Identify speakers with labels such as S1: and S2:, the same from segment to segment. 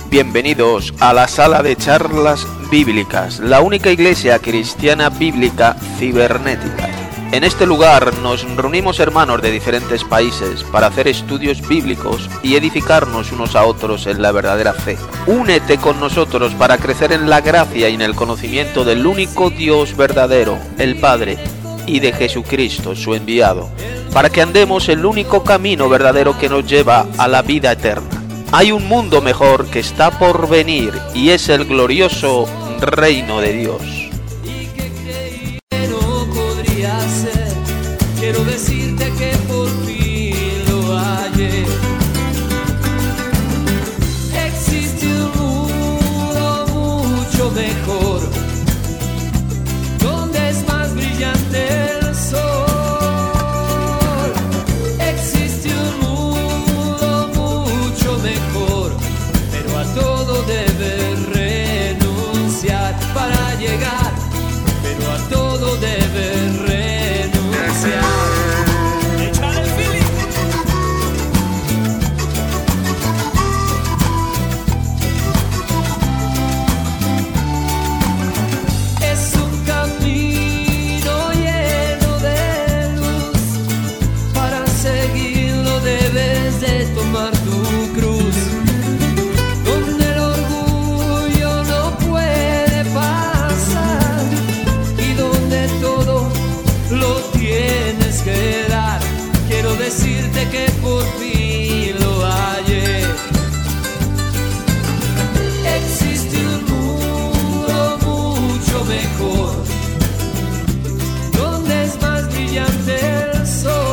S1: Bienvenidos a la sala de charlas bíblicas, la única iglesia cristiana bíblica cibernética. En este lugar nos reunimos hermanos de diferentes países para hacer estudios bíblicos y edificarnos unos a otros en la verdadera fe. Únete con nosotros para crecer en la gracia y en el conocimiento del único Dios verdadero, el Padre, y de Jesucristo, su enviado, para que andemos el único camino verdadero que nos lleva a la vida eterna. Hay un mundo mejor que está por venir y es el glorioso reino de Dios.
S2: Quiero decirte que por fin lo hallé. Existe un mundo mucho mejor, donde es más brillante el sol. Existe un mundo mucho mejor, pero a todo debes renunciar para llegar, pero a todo debes renunciar. Es un camino lleno de luz, para seguirlo debes de tomar tu cruz, donde el orgullo no puede pasar y donde todo lo tienes que dar. Quiero decirte que por fin lo hallé. Existe un mundo mucho mejor, donde es más brillante el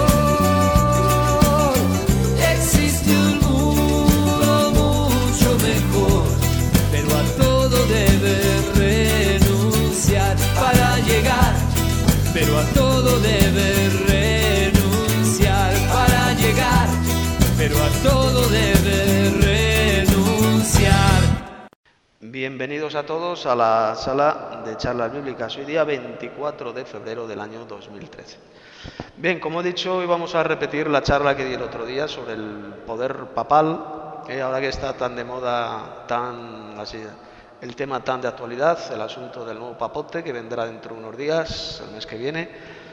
S2: sol. Existe un mundo mucho mejor, pero a todo debes renunciar para llegar, pero a todo debes renunciar para llegar, pero a todo debes renunciar.
S1: Bienvenidos a todos a la sala de charlas bíblicas. Hoy día 24 de febrero del año 2013. Bien, como he dicho, hoy vamos a repetir la charla que di el otro día sobre el poder papal, ahora que está tan de moda, tan así, el tema tan de actualidad, el asunto del nuevo papote que vendrá dentro de unos días, el mes que viene.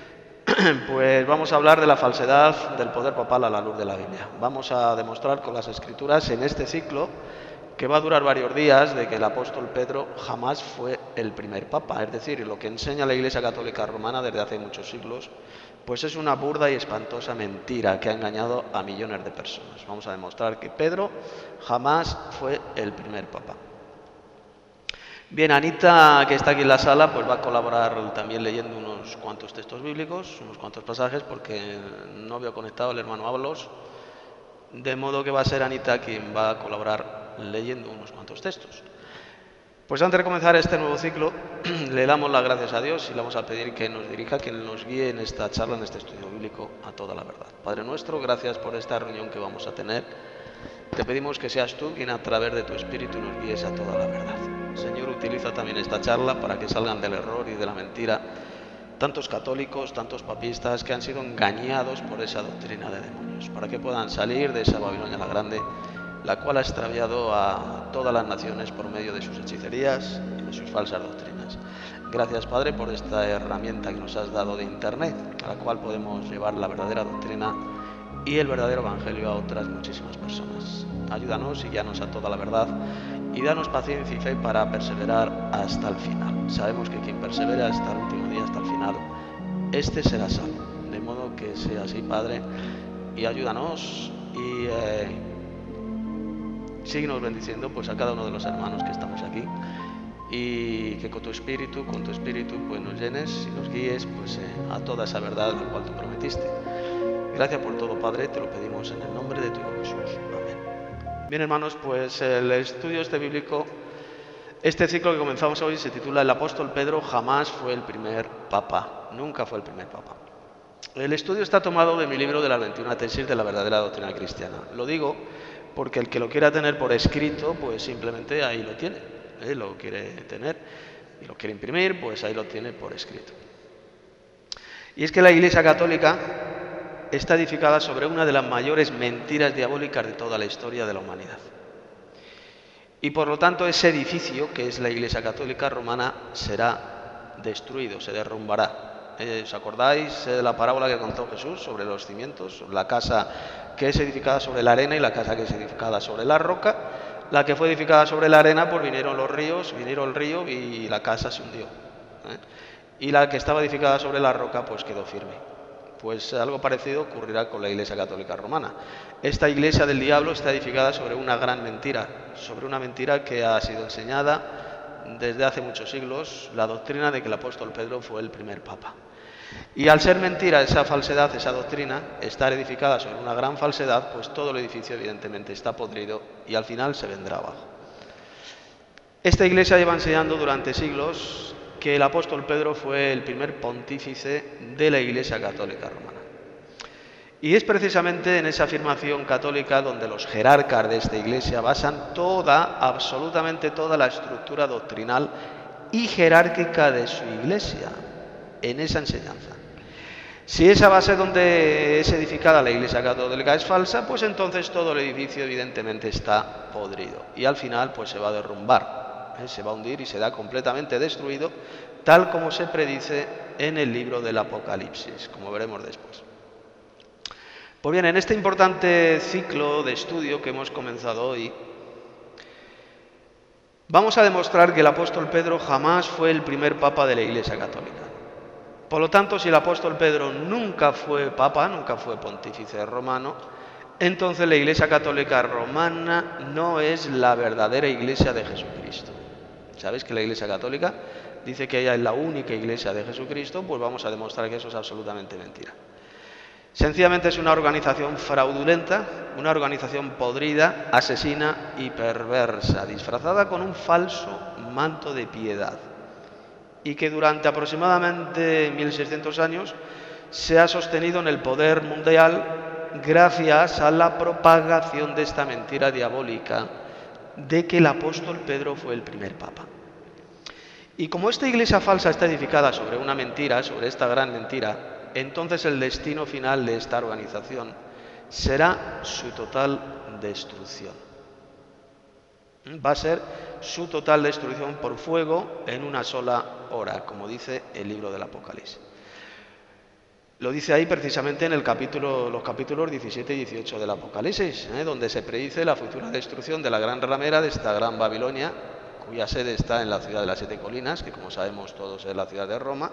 S1: Pues vamos a hablar de la falsedad del poder papal a la luz de la Biblia. Vamos a demostrar con las Escrituras en este ciclo, que va a durar varios días, de que el apóstol Pedro jamás fue el primer papa. Es decir, lo que enseña la Iglesia Católica Romana desde hace muchos siglos, pues es una burda y espantosa mentira que ha engañado a millones de personas. Vamos a demostrar que Pedro jamás fue el primer papa. Bien, Anita, que está aquí en la sala, pues va a colaborar también leyendo unos cuantos textos bíblicos, unos cuantos pasajes, porque no veo conectado el hermano Ábalos, de modo que va a ser Anita quien va a colaborar leyendo unos cuantos textos. Pues antes de comenzar este nuevo ciclo, le damos las gracias a Dios y le vamos a pedir que nos dirija, que nos guíe en esta charla, en este estudio bíblico, a toda la verdad. Padre nuestro, gracias por esta reunión que vamos a tener. Te pedimos que seas tú quien a través de tu Espíritu nos guíes a toda la verdad. Señor, utiliza también esta charla para que salgan del error y de la mentira tantos católicos, tantos papistas que han sido engañados por esa doctrina de demonios, para que puedan salir de esa Babilonia la Grande, la cual ha extraviado a todas las naciones por medio de sus hechicerías y de sus falsas doctrinas. Gracias, Padre, por esta herramienta que nos has dado de Internet, a la cual podemos llevar la verdadera doctrina y el verdadero evangelio a otras muchísimas personas. Ayúdanos y guíanos a toda la verdad y danos paciencia y fe para perseverar hasta el final. Sabemos que quien persevera hasta el último día, hasta el final, este será salvo. De modo que sea así, Padre, y ayúdanos y síguenos bendiciendo pues a cada uno de los hermanos que estamos aquí, y que con tu espíritu pues nos llenes y nos guíes pues a toda esa verdad la cual tú prometiste. Gracias por todo, Padre, te lo pedimos en el nombre de tu Hijo Jesús. Amén. Bien, hermanos, pues el estudio bíblico, este ciclo que comenzamos hoy se titula El apóstol Pedro jamás fue el primer papa, nunca fue el primer papa. El estudio está tomado de mi libro de las 21 tesis de la verdadera doctrina cristiana. Lo digo porque el que lo quiera tener por escrito, pues simplemente ahí lo tiene, lo quiere tener y lo quiere imprimir, pues ahí lo tiene por escrito. Y es que la Iglesia Católica está edificada sobre una de las mayores mentiras diabólicas de toda la historia de la humanidad. Y por lo tanto ese edificio, que es la Iglesia Católica Romana, será destruido, se derrumbará. ¿Os acordáis de la parábola que contó Jesús sobre los cimientos? Sobre la casa que es edificada sobre la arena y la casa que es edificada sobre la roca. La que fue edificada sobre la arena, pues vinieron los ríos, vinieron el río y la casa se hundió. Y la que estaba edificada sobre la roca, pues quedó firme. Pues algo parecido ocurrirá con la Iglesia Católica Romana. Esta iglesia del diablo está edificada sobre una gran mentira, sobre una mentira que ha sido enseñada desde hace muchos siglos, la doctrina de que el apóstol Pedro fue el primer papa. Y al ser mentira esa falsedad, esa doctrina, estar edificada sobre una gran falsedad, pues todo el edificio evidentemente está podrido y al final se vendrá abajo. Esta iglesia lleva enseñando durante siglos que el apóstol Pedro fue el primer pontífice de la Iglesia Católica Romana. Y es precisamente en esa afirmación católica donde los jerarcas de esta iglesia basan absolutamente toda la estructura doctrinal y jerárquica de su iglesia, en esa enseñanza. Si esa base donde es edificada la Iglesia Católica es falsa, pues entonces todo el edificio evidentemente está podrido y al final pues se va a derrumbar. Se va a hundir y será completamente destruido, tal como se predice en el libro del Apocalipsis, como veremos después. Pues bien, en este importante ciclo de estudio que hemos comenzado hoy, vamos a demostrar que el apóstol Pedro jamás fue el primer papa de la Iglesia Católica. Por lo tanto, si el apóstol Pedro nunca fue papa, nunca fue pontífice romano, entonces la Iglesia Católica Romana no es la verdadera Iglesia de Jesucristo. ¿Sabéis que la Iglesia Católica dice que ella es la única Iglesia de Jesucristo? Pues vamos a demostrar que eso es absolutamente mentira. Sencillamente es una organización fraudulenta, una organización podrida, asesina y perversa, disfrazada con un falso manto de piedad, y que durante aproximadamente 1600 años se ha sostenido en el poder mundial gracias a la propagación de esta mentira diabólica de que el apóstol Pedro fue el primer papa. Y como esta iglesia falsa está edificada sobre una mentira, sobre esta gran mentira, entonces el destino final de esta organización será su total destrucción. Va a ser su total destrucción por fuego en una sola hora, como dice el libro del Apocalipsis. Lo dice ahí precisamente en los capítulos 17 y 18 del Apocalipsis, donde se predice la futura destrucción de la gran ramera de esta gran Babilonia, cuya sede está en la ciudad de las 7 colinas, que como sabemos todos es la ciudad de Roma,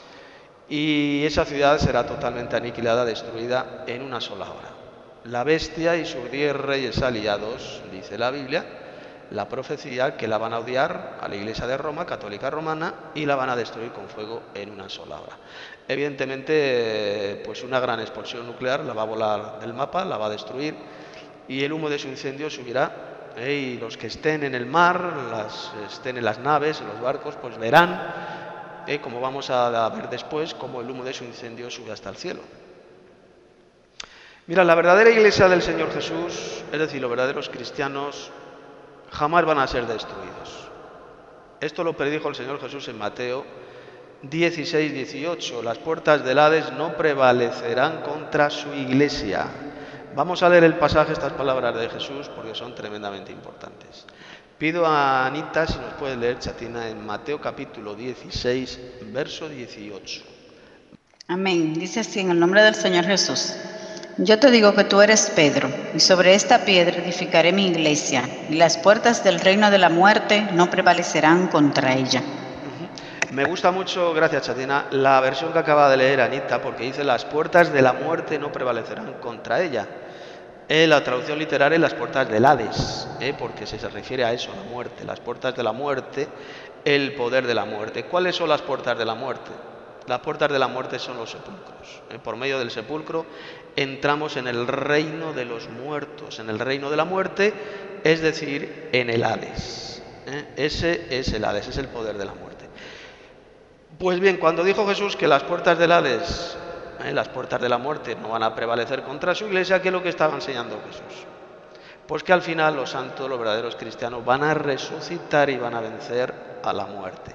S1: y esa ciudad será totalmente aniquilada, destruida en una sola hora. La bestia y sus 10 reyes aliados, dice la Biblia, la profecía, que la van a odiar a la Iglesia de Roma, católica romana, y la van a destruir con fuego en una sola hora. Evidentemente, pues una gran explosión nuclear la va a volar del mapa, la va a destruir, y el humo de su incendio subirá, y los que estén en el mar, estén en las naves, en los barcos, pues verán, como vamos a ver después, cómo el humo de su incendio sube hasta el cielo. Mira, la verdadera Iglesia del Señor Jesús, es decir, los verdaderos cristianos, jamás van a ser destruidos. Esto lo predijo el Señor Jesús en Mateo 16, 18. Las puertas del Hades no prevalecerán contra su iglesia. Vamos a leer el pasaje, estas palabras de Jesús, porque son tremendamente importantes. Pido a Anita si nos puede leer, chatina, en Mateo capítulo 16, verso 18.
S3: Amén. Dice así en el nombre del Señor Jesús. Yo te digo que tú eres Pedro, y sobre esta piedra edificaré mi iglesia, y las puertas del reino de la muerte no prevalecerán contra ella.
S1: Me gusta mucho, gracias Chatina, la versión que acaba de leer Anita, porque dice las puertas de la muerte no prevalecerán contra ella. La traducción literaria es las puertas del Hades, porque se refiere a eso, la muerte, las puertas de la muerte, el poder de la muerte. ¿Cuáles son las puertas de la muerte? Las puertas de la muerte son los sepulcros. Por medio del sepulcro entramos en el reino de los muertos, en el reino de la muerte, es decir, en el Hades. Ese es el Hades, es el poder de la muerte. Pues bien, cuando dijo Jesús que las puertas del Hades, las puertas de la muerte no van a prevalecer contra su iglesia, ¿qué es lo que estaba enseñando Jesús? Pues que al final los santos, los verdaderos cristianos, van a resucitar y van a vencer a la muerte.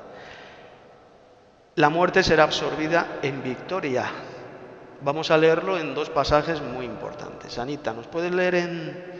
S1: La muerte será absorbida en victoria. Vamos a leerlo en dos pasajes muy importantes. Anita, ¿nos puedes leer en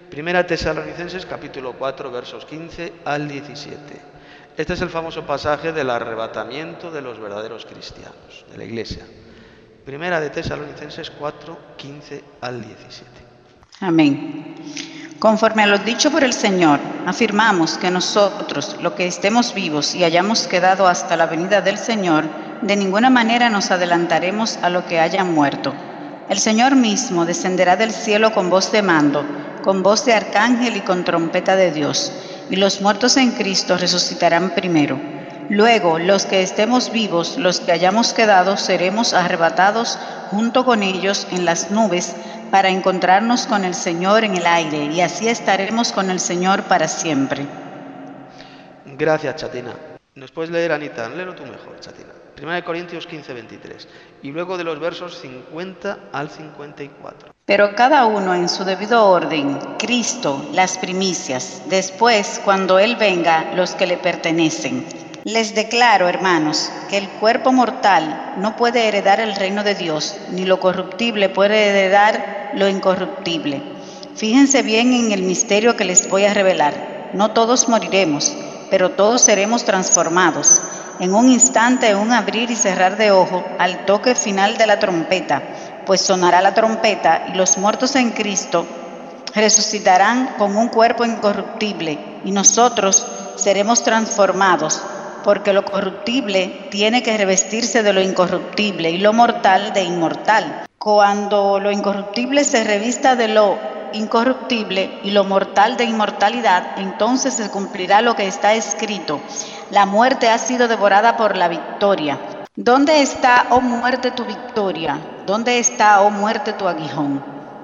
S1: Primera Tesalonicenses capítulo 4 versos 15 al 17. Este es el famoso pasaje del arrebatamiento de los verdaderos cristianos, de la iglesia. Primera de Tesalonicenses 4, 15 al 17.
S3: Amén. Conforme a lo dicho por el Señor, afirmamos que nosotros, los que estemos vivos y hayamos quedado hasta la venida del Señor, de ninguna manera nos adelantaremos a lo que hayan muerto. El Señor mismo descenderá del cielo con voz de mando, con voz de arcángel y con trompeta de Dios, y los muertos en Cristo resucitarán primero. Luego, los que estemos vivos, los que hayamos quedado, seremos arrebatados junto con ellos en las nubes para encontrarnos con el Señor en el aire, y así estaremos con el Señor para siempre.
S1: Gracias, Chatina. ¿Nos puedes leer, Anita? Léelo tú mejor, Chatina. 1 Corintios 15, 23. Y luego de los versos 50 al 54.
S3: Pero cada uno en su debido orden, Cristo, las primicias, después, cuando Él venga, los que le pertenecen. Les declaro, hermanos, que el cuerpo mortal no puede heredar el reino de Dios, ni lo corruptible puede heredar lo incorruptible. Fíjense bien en el misterio que les voy a revelar. No todos moriremos, pero todos seremos transformados. En un instante, en un abrir y cerrar de ojo, al toque final de la trompeta, pues sonará la trompeta y los muertos en Cristo resucitarán con un cuerpo incorruptible y nosotros seremos transformados, porque lo corruptible tiene que revestirse de lo incorruptible y lo mortal de inmortal. Cuando lo incorruptible se revista de lo incorruptible y lo mortal de inmortalidad, entonces se cumplirá lo que está escrito: la muerte ha sido devorada por la victoria. ¿Dónde está, oh muerte, tu victoria? ¿Dónde está, oh muerte, tu aguijón?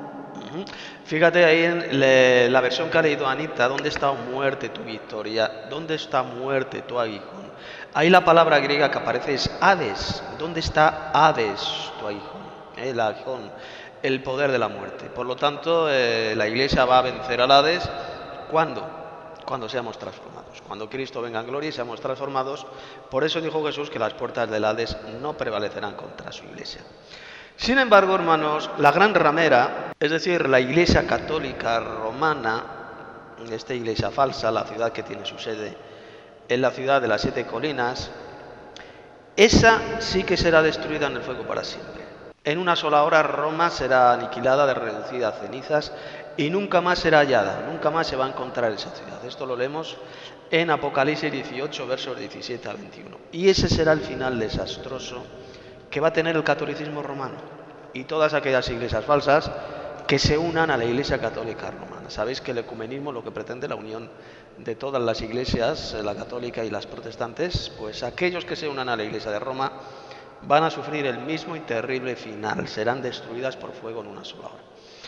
S1: Fíjate ahí en la versión que ha leído Anita, ¿dónde está, oh muerte, tu victoria? ¿Dónde está, muerte, tu aguijón? Ahí la palabra griega que aparece es Hades. ¿Dónde está Hades, tu aguijón? El aguijón, el poder de la muerte. Por lo tanto, la iglesia va a vencer al Hades. ¿Cuándo? Cuando seamos transformados. Cuando Cristo venga en gloria y seamos transformados. Por eso dijo Jesús que las puertas del Hades no prevalecerán contra su iglesia. Sin embargo, hermanos, la gran ramera, es decir, la iglesia católica romana, esta iglesia falsa, la ciudad que tiene su sede en la ciudad de las 7 colinas, esa sí que será destruida en el fuego para siempre. En una sola hora Roma será aniquilada, reducida a cenizas y nunca más será hallada, nunca más se va a encontrar esa ciudad. Esto lo leemos en Apocalipsis 18, versos 17 al 21. Y ese será el final desastroso que va a tener el catolicismo romano y todas aquellas iglesias falsas que se unan a la Iglesia Católica Romana. Sabéis que el ecumenismo lo que pretende, la unión de todas las iglesias, la católica y las protestantes, pues aquellos que se unan a la Iglesia de Roma van a sufrir el mismo y terrible final, serán destruidas por fuego en una sola hora.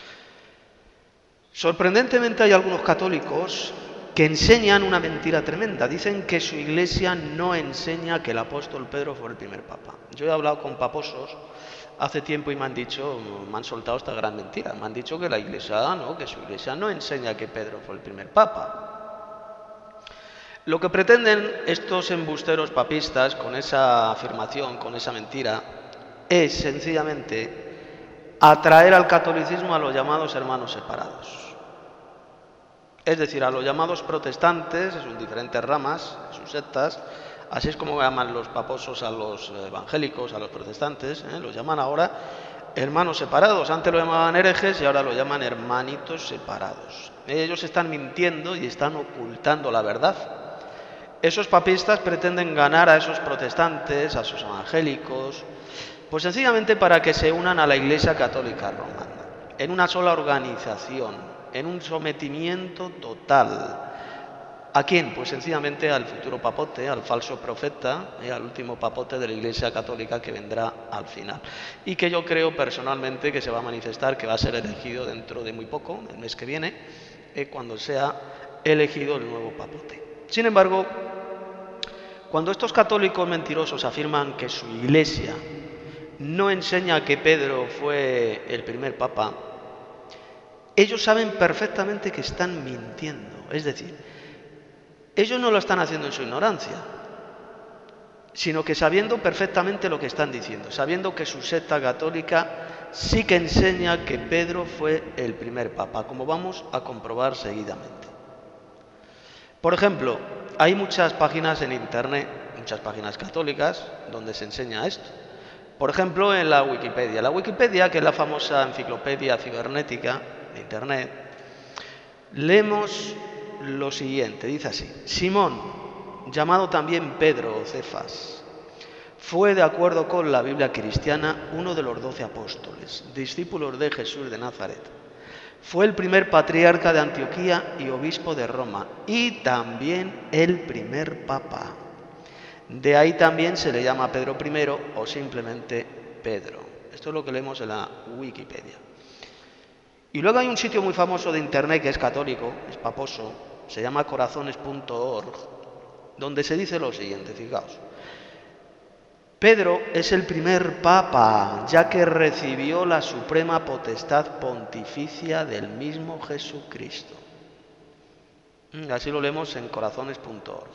S1: Sorprendentemente hay algunos católicos que enseñan una mentira tremenda. Dicen que su iglesia no enseña que el apóstol Pedro fue el primer papa. Yo he hablado con paposos hace tiempo y me han soltado esta gran mentira. Me han dicho que la iglesia, no, que su iglesia no enseña que Pedro fue el primer papa. Lo que pretenden estos embusteros papistas con esa afirmación, con esa mentira, es sencillamente atraer al catolicismo a los llamados hermanos separados. Es decir, a los llamados protestantes, en sus diferentes ramas, sus sectas, así es como llaman los paposos a los evangélicos, a los protestantes, los llaman ahora hermanos separados. Antes lo llamaban herejes y ahora lo llaman hermanitos separados. Ellos están mintiendo y están ocultando la verdad. Esos papistas pretenden ganar a esos protestantes, a esos evangélicos, pues sencillamente para que se unan a la Iglesia Católica Romana, en una sola organización, en un sometimiento total. ¿A quién? Pues sencillamente al futuro papote, al falso profeta, al último papote de la Iglesia Católica que vendrá al final. Y que yo creo personalmente que se va a manifestar, que va a ser elegido dentro de muy poco, el mes que viene, cuando sea elegido el nuevo papote. Sin embargo, cuando estos católicos mentirosos afirman que su Iglesia no enseña que Pedro fue el primer papa, ellos saben perfectamente que están mintiendo. Es decir, ellos no lo están haciendo en su ignorancia, sino que sabiendo perfectamente lo que están diciendo, sabiendo que su secta católica sí que enseña que Pedro fue el primer papa, como vamos a comprobar seguidamente. Por ejemplo, hay muchas páginas en internet, muchas páginas católicas, donde se enseña esto. Por ejemplo, en la Wikipedia. La Wikipedia, que es la famosa enciclopedia cibernética de internet, leemos lo siguiente, dice así: Simón, llamado también Pedro o Cefas, fue, de acuerdo con la Biblia cristiana, uno de los 12 apóstoles, discípulos de Jesús de Nazaret. Fue el primer patriarca de Antioquía y obispo de Roma, y también el primer papa. De ahí también se le llama Pedro I o simplemente Pedro. Esto es lo que leemos en la Wikipedia. Y luego hay un sitio muy famoso de internet que es católico, es paposo, se llama corazones.org, donde se dice lo siguiente, fijaos. Pedro es el primer papa, ya que recibió la suprema potestad pontificia del mismo Jesucristo. Así lo leemos en corazones.org.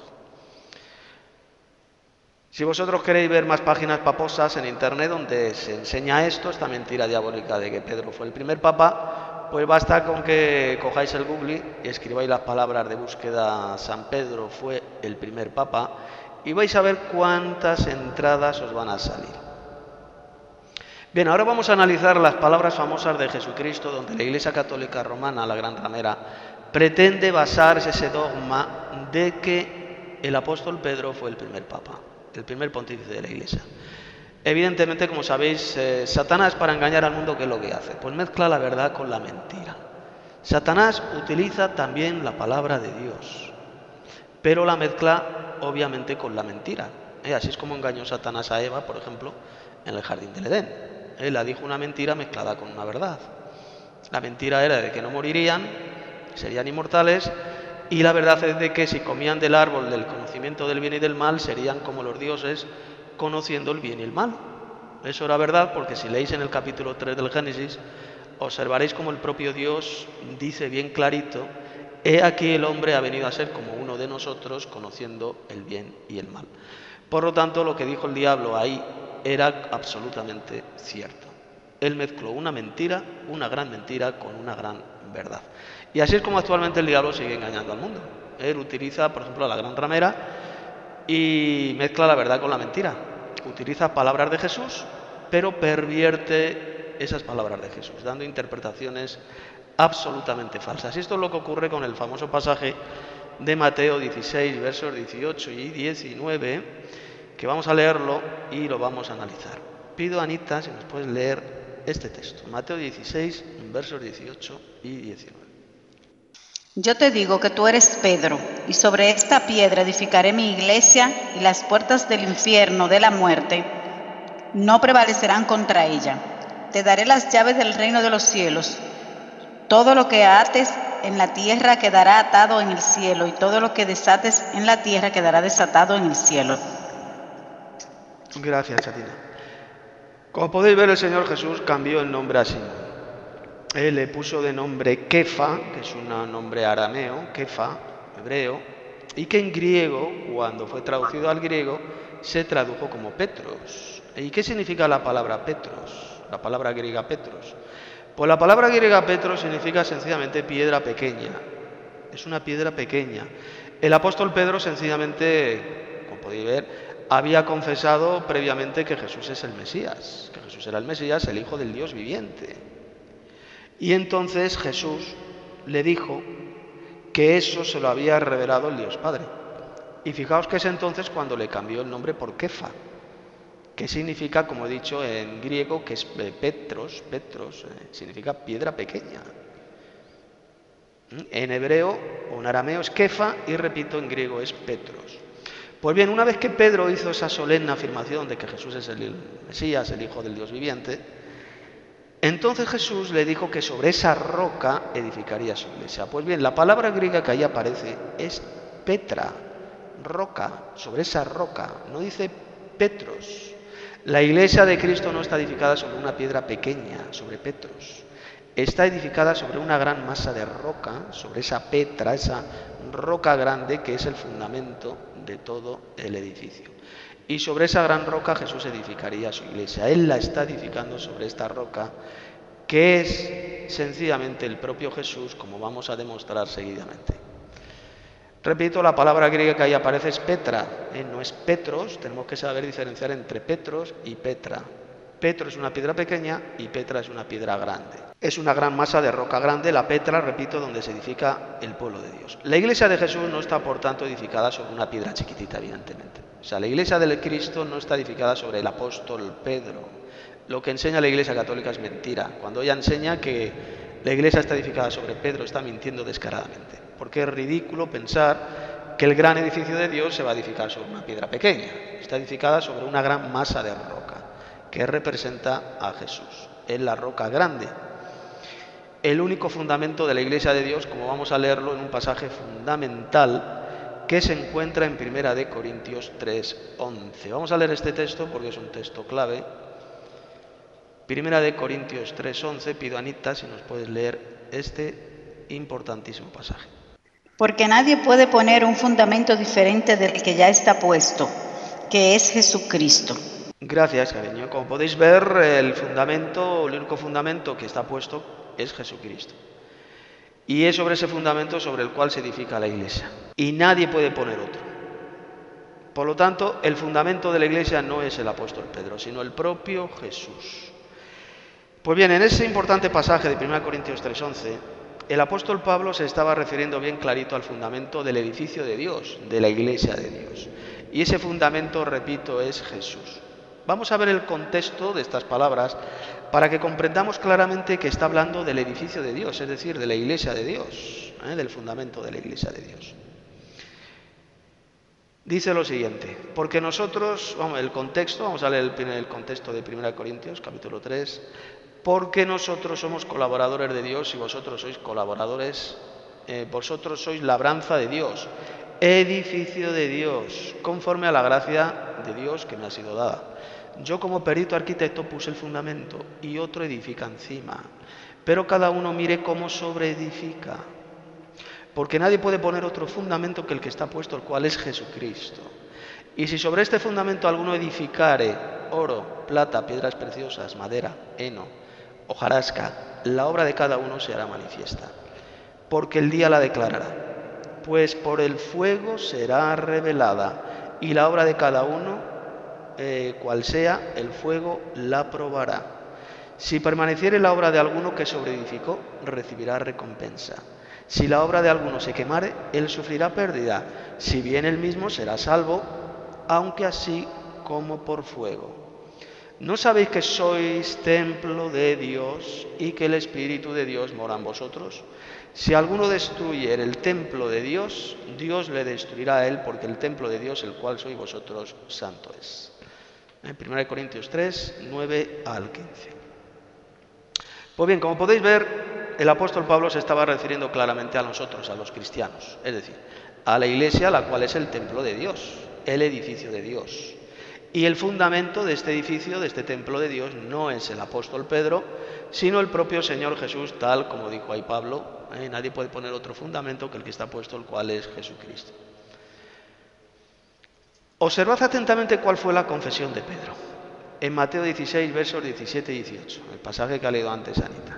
S1: Si vosotros queréis ver más páginas paposas en internet donde se enseña esto, esta mentira diabólica de que Pedro fue el primer papa, pues basta con que cojáis el Google y escribáis las palabras de búsqueda San Pedro fue el primer papa y vais a ver cuántas entradas os van a salir. Bien, ahora vamos a analizar las palabras famosas de Jesucristo, donde la Iglesia Católica Romana, la Gran Ramera, pretende basarse ese dogma de que el apóstol Pedro fue el primer papa, el primer pontífice de la Iglesia. Evidentemente, como sabéis, Satanás, para engañar al mundo, ¿qué es lo que hace? Pues mezcla la verdad con la mentira. Satanás utiliza también la palabra de Dios, pero la mezcla obviamente con la mentira. Así es como engañó Satanás a Eva, por ejemplo, en el jardín del Edén. Él la dijo una mentira mezclada con una verdad. La mentira era de que no morirían, serían inmortales, y la verdad es de que si comían del árbol del conocimiento del bien y del mal, serían como los dioses, conociendo el bien y el mal. Eso era verdad, porque si leéis en el capítulo 3 del Génesis, observaréis como el propio Dios dice bien clarito: he aquí el hombre ha venido a ser como uno de nosotros, conociendo el bien y el mal. Por lo tanto, lo que dijo el diablo ahí era absolutamente cierto. Él mezcló una mentira, una gran mentira, con una gran verdad. Y así es como actualmente el diablo sigue engañando al mundo. Él utiliza, por ejemplo, a la Gran Ramera y mezcla la verdad con la mentira. Utiliza palabras de Jesús, pero pervierte esas palabras de Jesús, dando interpretaciones absolutamente falsas. Y esto es lo que ocurre con el famoso pasaje de Mateo 16, versos 18 y 19, que vamos a leerlo y lo vamos a analizar. Pido a Anita si nos puedes leer este texto, Mateo 16, versos 18 y 19.
S3: Yo te digo que tú eres Pedro, y sobre esta piedra edificaré mi iglesia, y las puertas del infierno, de la muerte, no prevalecerán contra ella. Te daré las llaves del reino de los cielos. Todo lo que ates en la tierra quedará atado en el cielo, y todo lo que desates en la tierra quedará desatado en el cielo.
S1: Gracias, Chatina. Como podéis ver, el Señor Jesús cambió el nombre a Simón. Él le puso de nombre Kefa, que es un nombre arameo, Kefa, hebreo, y que en griego, cuando fue traducido al griego, se tradujo como Petros. ¿Y qué significa la palabra Petros? La palabra griega Petros. Pues la palabra griega Petros significa sencillamente piedra pequeña. Es una piedra pequeña. El apóstol Pedro sencillamente, como podéis ver, había confesado previamente que Jesús es el Mesías, que Jesús era el Mesías, el Hijo del Dios viviente. Y entonces Jesús le dijo que eso se lo había revelado el Dios Padre. Y fijaos que es entonces cuando le cambió el nombre por Kefa, que significa, como he dicho en griego, que es Petros, significa piedra pequeña. En hebreo o en arameo es Kefa y, repito, en griego es Petros. Pues bien, una vez que Pedro hizo esa solemne afirmación de que Jesús es el Mesías, el Hijo del Dios viviente, entonces Jesús le dijo que sobre esa roca edificaría su iglesia. Pues bien, la palabra griega que ahí aparece es Petra, roca, sobre esa roca, no dice Petros. La iglesia de Cristo no está edificada sobre una piedra pequeña, sobre Petros. Está edificada sobre una gran masa de roca, sobre esa Petra, esa roca grande que es el fundamento de todo el edificio. Y sobre esa gran roca Jesús edificaría su iglesia. Él la está edificando sobre esta roca, que es sencillamente el propio Jesús, como vamos a demostrar seguidamente. Repito, la palabra griega que ahí aparece es Petra, no es Petros. Tenemos que saber diferenciar entre Petros y Petra. Petro es una piedra pequeña y Petra es una piedra grande. Es una gran masa de roca grande, la Petra, repito, donde se edifica el pueblo de Dios. La iglesia de Jesús no está, por tanto, edificada sobre una piedra chiquitita, evidentemente. O sea, la iglesia del Cristo no está edificada sobre el apóstol Pedro. Lo que enseña la iglesia católica es mentira. Cuando ella enseña que la iglesia está edificada sobre Pedro, está mintiendo descaradamente. Porque es ridículo pensar que el gran edificio de Dios se va a edificar sobre una piedra pequeña. Está edificada sobre una gran masa de roca, que representa a Jesús. Es la roca grande. El único fundamento de la iglesia de Dios, como vamos a leerlo en un pasaje fundamental que se encuentra en 1 Corintios 3:11. Vamos a leer este texto porque es un texto clave. 1 Corintios 3:11. Pido a Anita si nos puedes leer este importantísimo pasaje.
S3: Porque nadie puede poner un fundamento diferente del que ya está puesto, que es Jesucristo.
S1: Gracias, cariño. Como podéis ver, el único fundamento que está puesto es Jesucristo. Y es sobre ese fundamento sobre el cual se edifica la iglesia. Y nadie puede poner otro. Por lo tanto, el fundamento de la iglesia no es el apóstol Pedro, sino el propio Jesús. Pues bien, en ese importante pasaje de 1 Corintios 3:11, el apóstol Pablo se estaba refiriendo bien clarito al fundamento del edificio de Dios, de la iglesia de Dios. Y ese fundamento, repito, es Jesús. Vamos a ver el contexto de estas palabras para que comprendamos claramente que está hablando del edificio de Dios, es decir, de la iglesia de Dios, del fundamento de la iglesia de Dios. Dice lo siguiente, porque nosotros, vamos a leer el contexto de 1 Corintios, capítulo 3, porque nosotros somos colaboradores de Dios y vosotros sois colaboradores, vosotros sois labranza de Dios, edificio de Dios, conforme a la gracia de Dios que me ha sido dada. Yo como perito arquitecto puse el fundamento y otro edifica encima, pero cada uno mire cómo sobreedifica. Porque nadie puede poner otro fundamento que el que está puesto, el cual es Jesucristo. Y si sobre este fundamento alguno edificare oro, plata, piedras preciosas, madera, heno, hojarasca, la obra de cada uno se hará manifiesta, porque el día la declarará. Pues por el fuego será revelada, y la obra de cada uno, cual sea, el fuego la probará. Si permaneciere la obra de alguno que sobreedificó, recibirá recompensa. Si la obra de alguno se quemare, él sufrirá pérdida, si bien él mismo será salvo, aunque así como por fuego. ¿No sabéis que sois templo de Dios y que el Espíritu de Dios mora en vosotros? Si alguno destruyere el templo de Dios, Dios le destruirá a él, porque el templo de Dios, el cual sois vosotros, santo es. 1 Corintios 3, 9 al 15. Pues bien, como podéis ver, el apóstol Pablo se estaba refiriendo claramente a nosotros, a los cristianos, es decir, a la iglesia, la cual es el templo de Dios, el edificio de Dios. Y el fundamento de este edificio, de este templo de Dios, no es el apóstol Pedro, sino el propio Señor Jesús, tal como dijo ahí Pablo. Nadie puede poner otro fundamento que el que está puesto, el cual es Jesucristo. Observad atentamente cuál fue la confesión de Pedro. En Mateo 16, versos 17 y 18, el pasaje que ha leído antes Anita.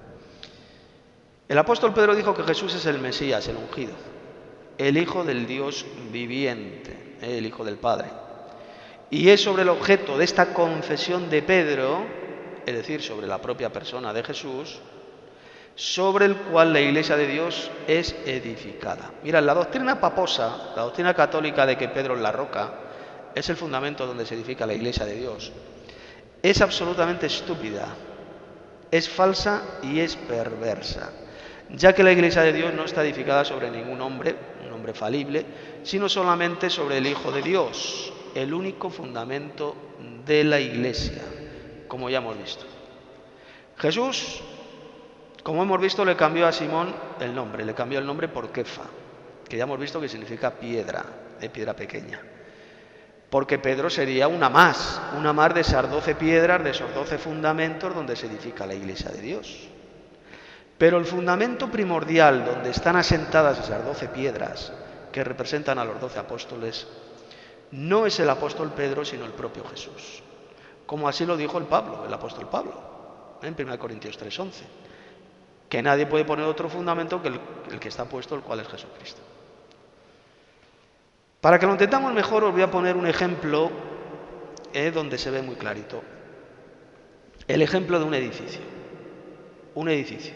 S1: El apóstol Pedro dijo que Jesús es el Mesías, el ungido, el Hijo del Dios viviente, el Hijo del Padre. Y es sobre el objeto de esta confesión de Pedro, es decir, sobre la propia persona de Jesús, sobre el cual la iglesia de Dios es edificada. Mirad, la doctrina paposa, la doctrina católica de que Pedro es la roca, es el fundamento donde se edifica la iglesia de Dios. Es absolutamente estúpida, es falsa y es perversa, ya que la iglesia de Dios no está edificada sobre ningún hombre, un hombre falible, sino solamente sobre el Hijo de Dios, el único fundamento de la iglesia, como ya hemos visto. Jesús, como hemos visto, le cambió a Simón el nombre, le cambió el nombre por Kefa, que ya hemos visto que significa piedra, de piedra pequeña. Porque Pedro sería una más de esas 12 piedras, de esos 12 fundamentos donde se edifica la iglesia de Dios. Pero el fundamento primordial donde están asentadas esas 12 piedras que representan a los 12 apóstoles no es el apóstol Pedro, sino el propio Jesús. Como así lo dijo el apóstol Pablo, en 1 Corintios 3:11, que nadie puede poner otro fundamento que el que está puesto, el cual es Jesucristo. Para que lo entendamos mejor, os voy a poner un ejemplo donde se ve muy clarito. El ejemplo de un edificio. Un edificio.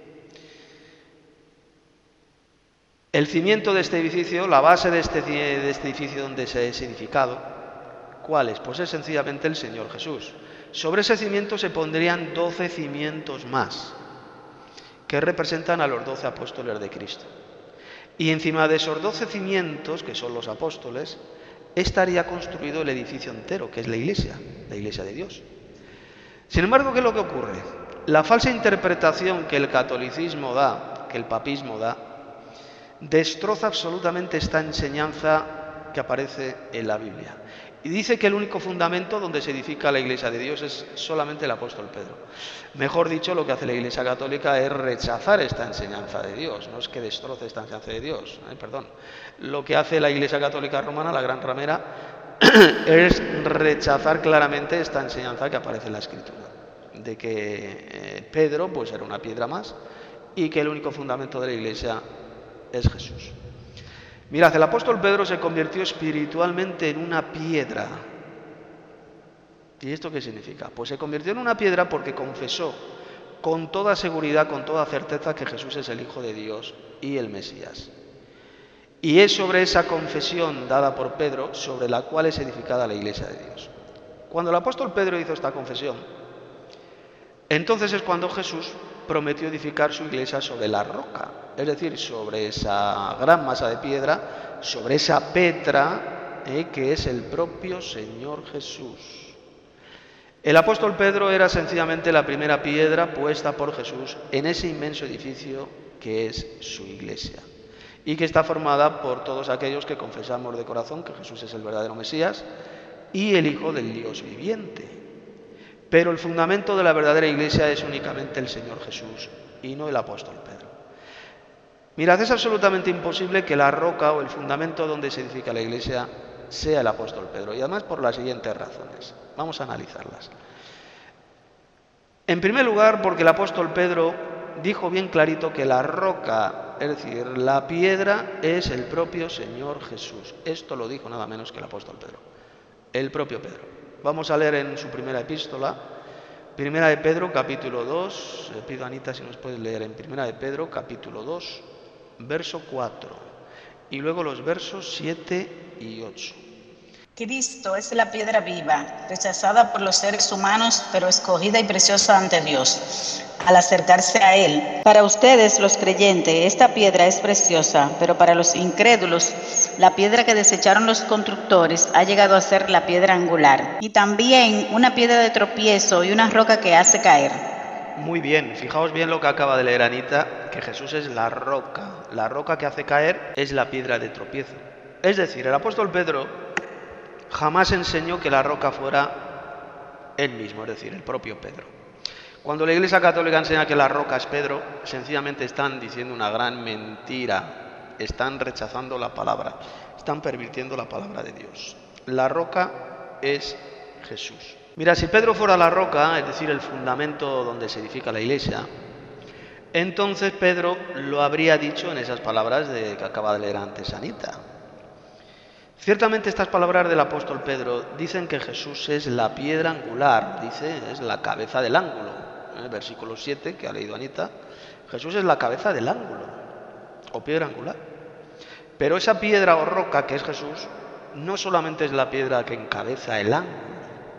S1: El cimiento de este edificio, la base de este edificio donde se es edificado, ¿cuál es? Pues es sencillamente el Señor Jesús. Sobre ese cimiento se pondrían 12 cimientos más, que representan a los 12 apóstoles de Cristo. Y encima de esos 12 cimientos, que son los apóstoles, estaría construido el edificio entero, que es la iglesia de Dios. Sin embargo, ¿qué es lo que ocurre? La falsa interpretación que el catolicismo da, que el papismo da, destroza absolutamente esta enseñanza que aparece en la Biblia. Y dice que el único fundamento donde se edifica la Iglesia de Dios es solamente el apóstol Pedro. Mejor dicho, lo que hace la Iglesia Católica es rechazar esta enseñanza de Dios, no es que destroce esta enseñanza de Dios, Lo que hace la Iglesia Católica Romana, la Gran Ramera, es rechazar claramente esta enseñanza que aparece en la Escritura, de que Pedro pues era una piedra más y que el único fundamento de la Iglesia es Jesús. Mirad, el apóstol Pedro se convirtió espiritualmente en una piedra. ¿Y esto qué significa? Pues se convirtió en una piedra porque confesó con toda seguridad, con toda certeza, que Jesús es el Hijo de Dios y el Mesías. Y es sobre esa confesión dada por Pedro sobre la cual es edificada la Iglesia de Dios. Cuando el apóstol Pedro hizo esta confesión, entonces es cuando Jesús prometió edificar su iglesia sobre la roca, es decir, sobre esa gran masa de piedra, sobre esa Petra, que es el propio Señor Jesús. El apóstol Pedro era sencillamente la primera piedra puesta por Jesús en ese inmenso edificio que es su iglesia, y que está formada por todos aquellos que confesamos de corazón que Jesús es el verdadero Mesías y el Hijo del Dios viviente. Pero el fundamento de la verdadera iglesia es únicamente el Señor Jesús y no el apóstol Pedro. Mirad, es absolutamente imposible que la roca o el fundamento donde se edifica la iglesia sea el apóstol Pedro, y además por las siguientes razones. Vamos a analizarlas. En primer lugar, porque el apóstol Pedro dijo bien clarito que la roca, es decir, la piedra, es el propio Señor Jesús. Esto lo dijo nada menos que el apóstol Pedro, el propio Pedro. Vamos a leer en su primera epístola, Primera de Pedro, capítulo 2. Le pido a Anita si nos puedes leer en Primera de Pedro, capítulo 2, verso 4. Y luego los versos 7 y 8.
S3: Cristo es la piedra viva, rechazada por los seres humanos, pero escogida y preciosa ante Dios, al acercarse a Él. Para ustedes, los creyentes, esta piedra es preciosa, pero para los incrédulos, la piedra que desecharon los constructores ha llegado a ser la piedra angular, y también una piedra de tropiezo y una roca que hace caer.
S1: Muy bien, fijaos bien lo que acaba de leer Anita, que Jesús es la roca que hace caer es la piedra de tropiezo. Es decir, el apóstol Pedro jamás enseñó que la roca fuera él mismo, es decir, el propio Pedro. Cuando la Iglesia Católica enseña que la roca es Pedro, sencillamente están diciendo una gran mentira, están rechazando la palabra, están pervirtiendo la palabra de Dios. La roca es Jesús. Mira, si Pedro fuera la roca, es decir, el fundamento donde se edifica la Iglesia, entonces Pedro lo habría dicho en esas palabras que acaba de leer antes Anita. Ciertamente estas palabras del apóstol Pedro dicen que Jesús es la piedra angular, dice, es la cabeza del ángulo. En el versículo 7 que ha leído Anita, Jesús es la cabeza del ángulo, o piedra angular. Pero esa piedra o roca que es Jesús, no solamente es la piedra que encabeza el ángulo.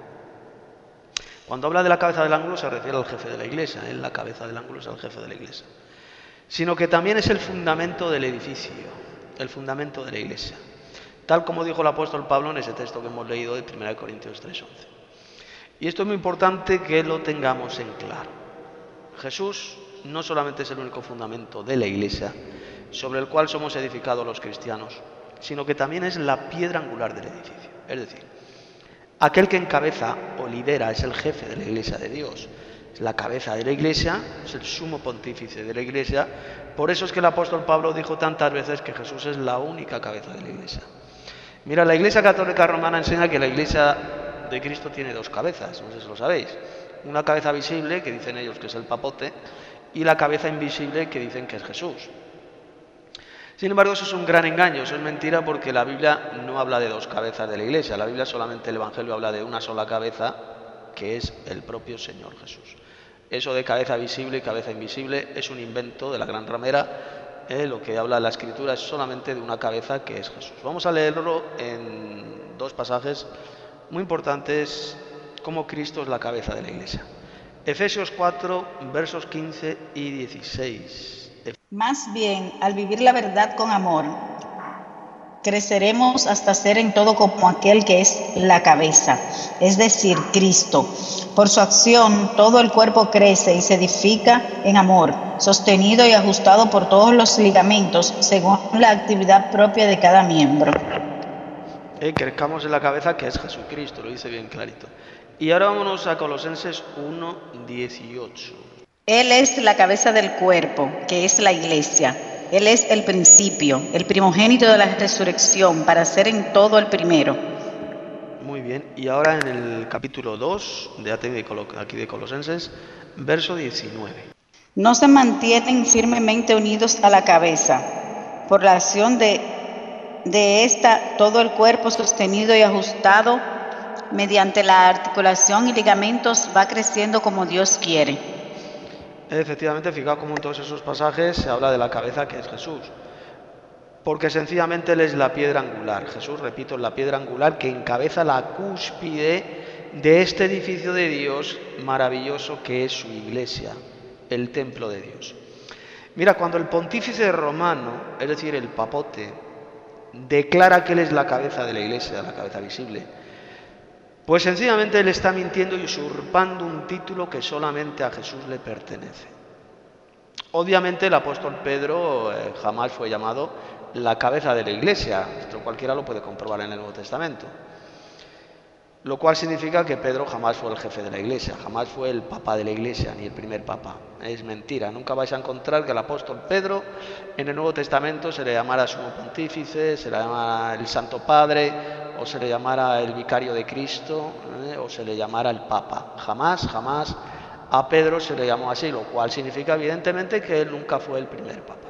S1: Cuando habla de la cabeza del ángulo se refiere al jefe de la iglesia, la cabeza del ángulo es el jefe de la iglesia. Sino que también es el fundamento del edificio, el fundamento de la iglesia. Tal como dijo el apóstol Pablo en ese texto que hemos leído de 1 Corintios 3:11. Y esto es muy importante que lo tengamos en claro. Jesús no solamente es el único fundamento de la Iglesia sobre el cual somos edificados los cristianos, sino que también es la piedra angular del edificio. Es decir, aquel que encabeza o lidera es el jefe de la Iglesia de Dios, es la cabeza de la Iglesia, es el sumo pontífice de la Iglesia. Por eso es que el apóstol Pablo dijo tantas veces que Jesús es la única cabeza de la Iglesia. Mira, la Iglesia Católica Romana enseña que la Iglesia de Cristo tiene dos cabezas, no sé si lo sabéis. Una cabeza visible, que dicen ellos que es el papote, y la cabeza invisible, que dicen que es Jesús. Sin embargo, eso es un gran engaño, eso es mentira, porque la Biblia no habla de dos cabezas de la Iglesia. La Biblia solamente, el Evangelio, habla de una sola cabeza, que es el propio Señor Jesús. Eso de cabeza visible y cabeza invisible es un invento de la gran ramera. Lo que habla la Escritura es solamente de una cabeza, que es Jesús. Vamos a leerlo en dos pasajes muy importantes, como Cristo es la cabeza de la Iglesia. Efesios 4, versos 15 y 16.
S3: Más bien, al vivir la verdad con amor, creceremos hasta ser en todo como aquel que es la cabeza, es decir, Cristo. Por su acción, todo el cuerpo crece y se edifica en amor, sostenido y ajustado por todos los ligamentos, según la actividad propia de cada miembro.
S1: Crezcamos en la cabeza, que es Jesucristo, lo dice bien clarito. Y ahora vámonos a Colosenses 1, 18.
S3: Él es la cabeza del cuerpo, que es la Iglesia. Él es el principio, el primogénito de la resurrección, para ser en todo el primero.
S1: Muy bien, y ahora en el capítulo 2 de aquí de Colosenses, verso 19.
S3: No se mantienen firmemente unidos a la cabeza. Por la acción de esta, todo el cuerpo sostenido y ajustado mediante la articulación y ligamentos va creciendo como Dios quiere.
S1: Efectivamente, fijaos cómo en todos esos pasajes se habla de la cabeza, que es Jesús. Porque sencillamente Él es la piedra angular. Jesús, repito, es la piedra angular que encabeza la cúspide de este edificio de Dios maravilloso que es su iglesia, el templo de Dios. Mira, cuando el pontífice romano, es decir, el papote, declara que Él es la cabeza de la iglesia, la cabeza visible, pues sencillamente Él está mintiendo y usurpando un título que solamente a Jesús le pertenece. Obviamente el apóstol Pedro jamás fue llamado la cabeza de la iglesia, esto cualquiera lo puede comprobar en el Nuevo Testamento. Lo cual significa que Pedro jamás fue el jefe de la iglesia, jamás fue el papa de la iglesia, ni el primer papa. Es mentira, nunca vais a encontrar que el apóstol Pedro en el Nuevo Testamento se le llamara sumo pontífice, se le llamara el Santo Padre, o se le llamara el vicario de Cristo, o se le llamara el papa. Jamás a Pedro se le llamó así, lo cual significa evidentemente que él nunca fue el primer papa.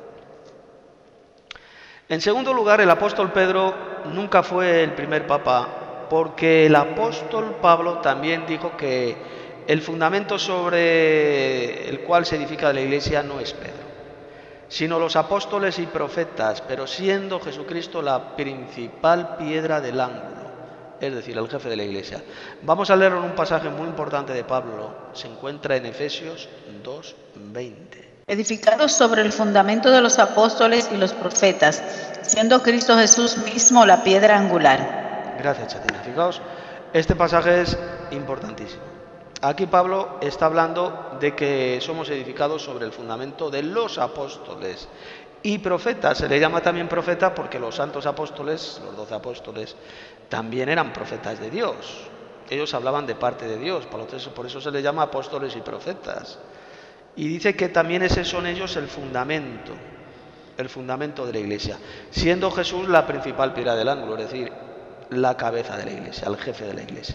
S1: En segundo lugar, el apóstol Pedro nunca fue el primer papa, porque el apóstol Pablo también dijo que el fundamento sobre el cual se edifica la iglesia no es Pedro, sino los apóstoles y profetas, pero siendo Jesucristo la principal piedra del ángulo, es decir, el jefe de la iglesia. Vamos a leerlo en un pasaje muy importante de Pablo, se encuentra en Efesios 2:20.
S3: Edificados sobre el fundamento de los apóstoles y los profetas, siendo Cristo Jesús mismo la piedra angular.
S1: Gracias, Chatina. Fijaos, este pasaje es importantísimo. Aquí Pablo está hablando de que somos edificados sobre el fundamento de los apóstoles y profetas. Se le llama también profeta porque los santos apóstoles, los 12 apóstoles, también eran profetas de Dios. Ellos hablaban de parte de Dios, por eso se les llama apóstoles y profetas. Y dice que también ese son ellos el fundamento de la iglesia, siendo Jesús la principal piedra del ángulo, es decir, la cabeza de la iglesia, el jefe de la iglesia.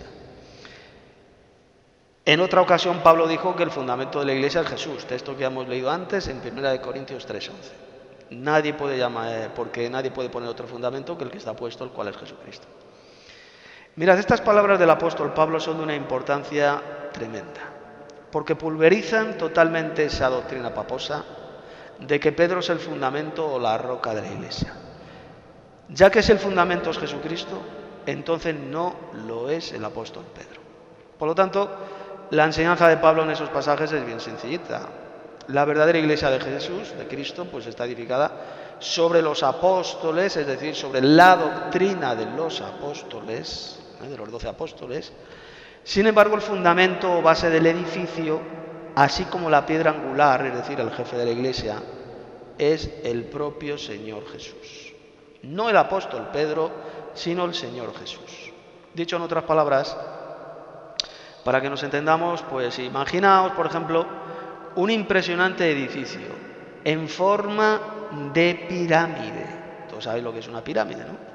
S1: En otra ocasión Pablo dijo que el fundamento de la iglesia es Jesús, texto que hemos leído antes en 1 Corintios 3:11. Nadie puede porque nadie puede poner otro fundamento que el que está puesto, el cual es Jesucristo. Mirad, estas palabras del apóstol Pablo son de una importancia tremenda, porque pulverizan totalmente esa doctrina paposa de que Pedro es el fundamento o la roca de la iglesia. Ya que es el fundamento es Jesucristo, entonces no lo es el apóstol Pedro. Por lo tanto, la enseñanza de Pablo en esos pasajes es bien sencillita. La verdadera iglesia de Jesús, de Cristo, pues está edificada sobre los apóstoles, es decir, sobre la doctrina de los apóstoles, de los 12 apóstoles. Sin embargo, el fundamento o base del edificio, así como la piedra angular, es decir, el jefe de la iglesia, es el propio Señor Jesús. No el apóstol Pedro, sino el Señor Jesús. Dicho en otras palabras, para que nos entendamos, pues imaginaos, por ejemplo, un impresionante edificio en forma de pirámide. Todos sabéis lo que es una pirámide, ¿no?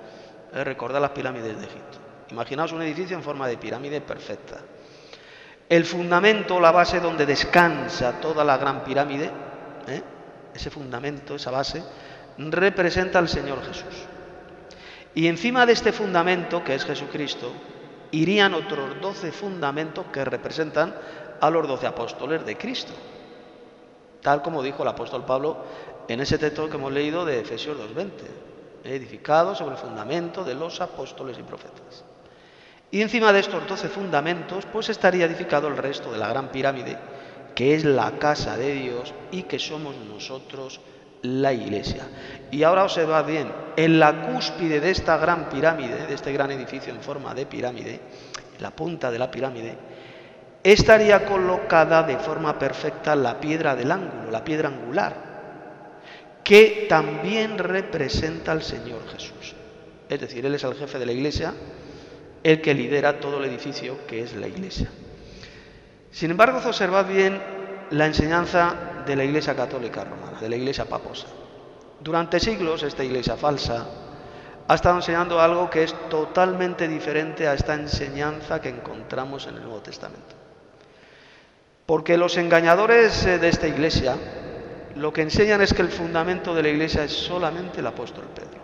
S1: Recordad las pirámides de Egipto. Imaginaos un edificio en forma de pirámide perfecta. El fundamento, la base donde descansa toda la gran pirámide, ese fundamento, esa base, representa al Señor Jesús. Y encima de este fundamento, que es Jesucristo, irían otros 12 fundamentos que representan a los 12 apóstoles de Cristo. Tal como dijo el apóstol Pablo en ese texto que hemos leído de Efesios 2:20, edificado sobre el fundamento de los apóstoles y profetas. Y encima de estos 12 fundamentos, pues estaría edificado el resto de la gran pirámide, que es la casa de Dios y que somos nosotros la Iglesia. Y ahora observad bien, en la cúspide de esta gran pirámide, de este gran edificio en forma de pirámide, en la punta de la pirámide, estaría colocada de forma perfecta la piedra del ángulo, la piedra angular, que también representa al Señor Jesús. Es decir, Él es el jefe de la Iglesia, el que lidera todo el edificio que es la Iglesia. Sin embargo, observad bien la enseñanza de la Iglesia católica romana, de la Iglesia paposa. Durante siglos esta Iglesia falsa ha estado enseñando algo que es totalmente diferente a esta enseñanza que encontramos en el Nuevo Testamento. Porque los engañadores de esta Iglesia lo que enseñan es que el fundamento de la Iglesia es solamente el apóstol Pedro.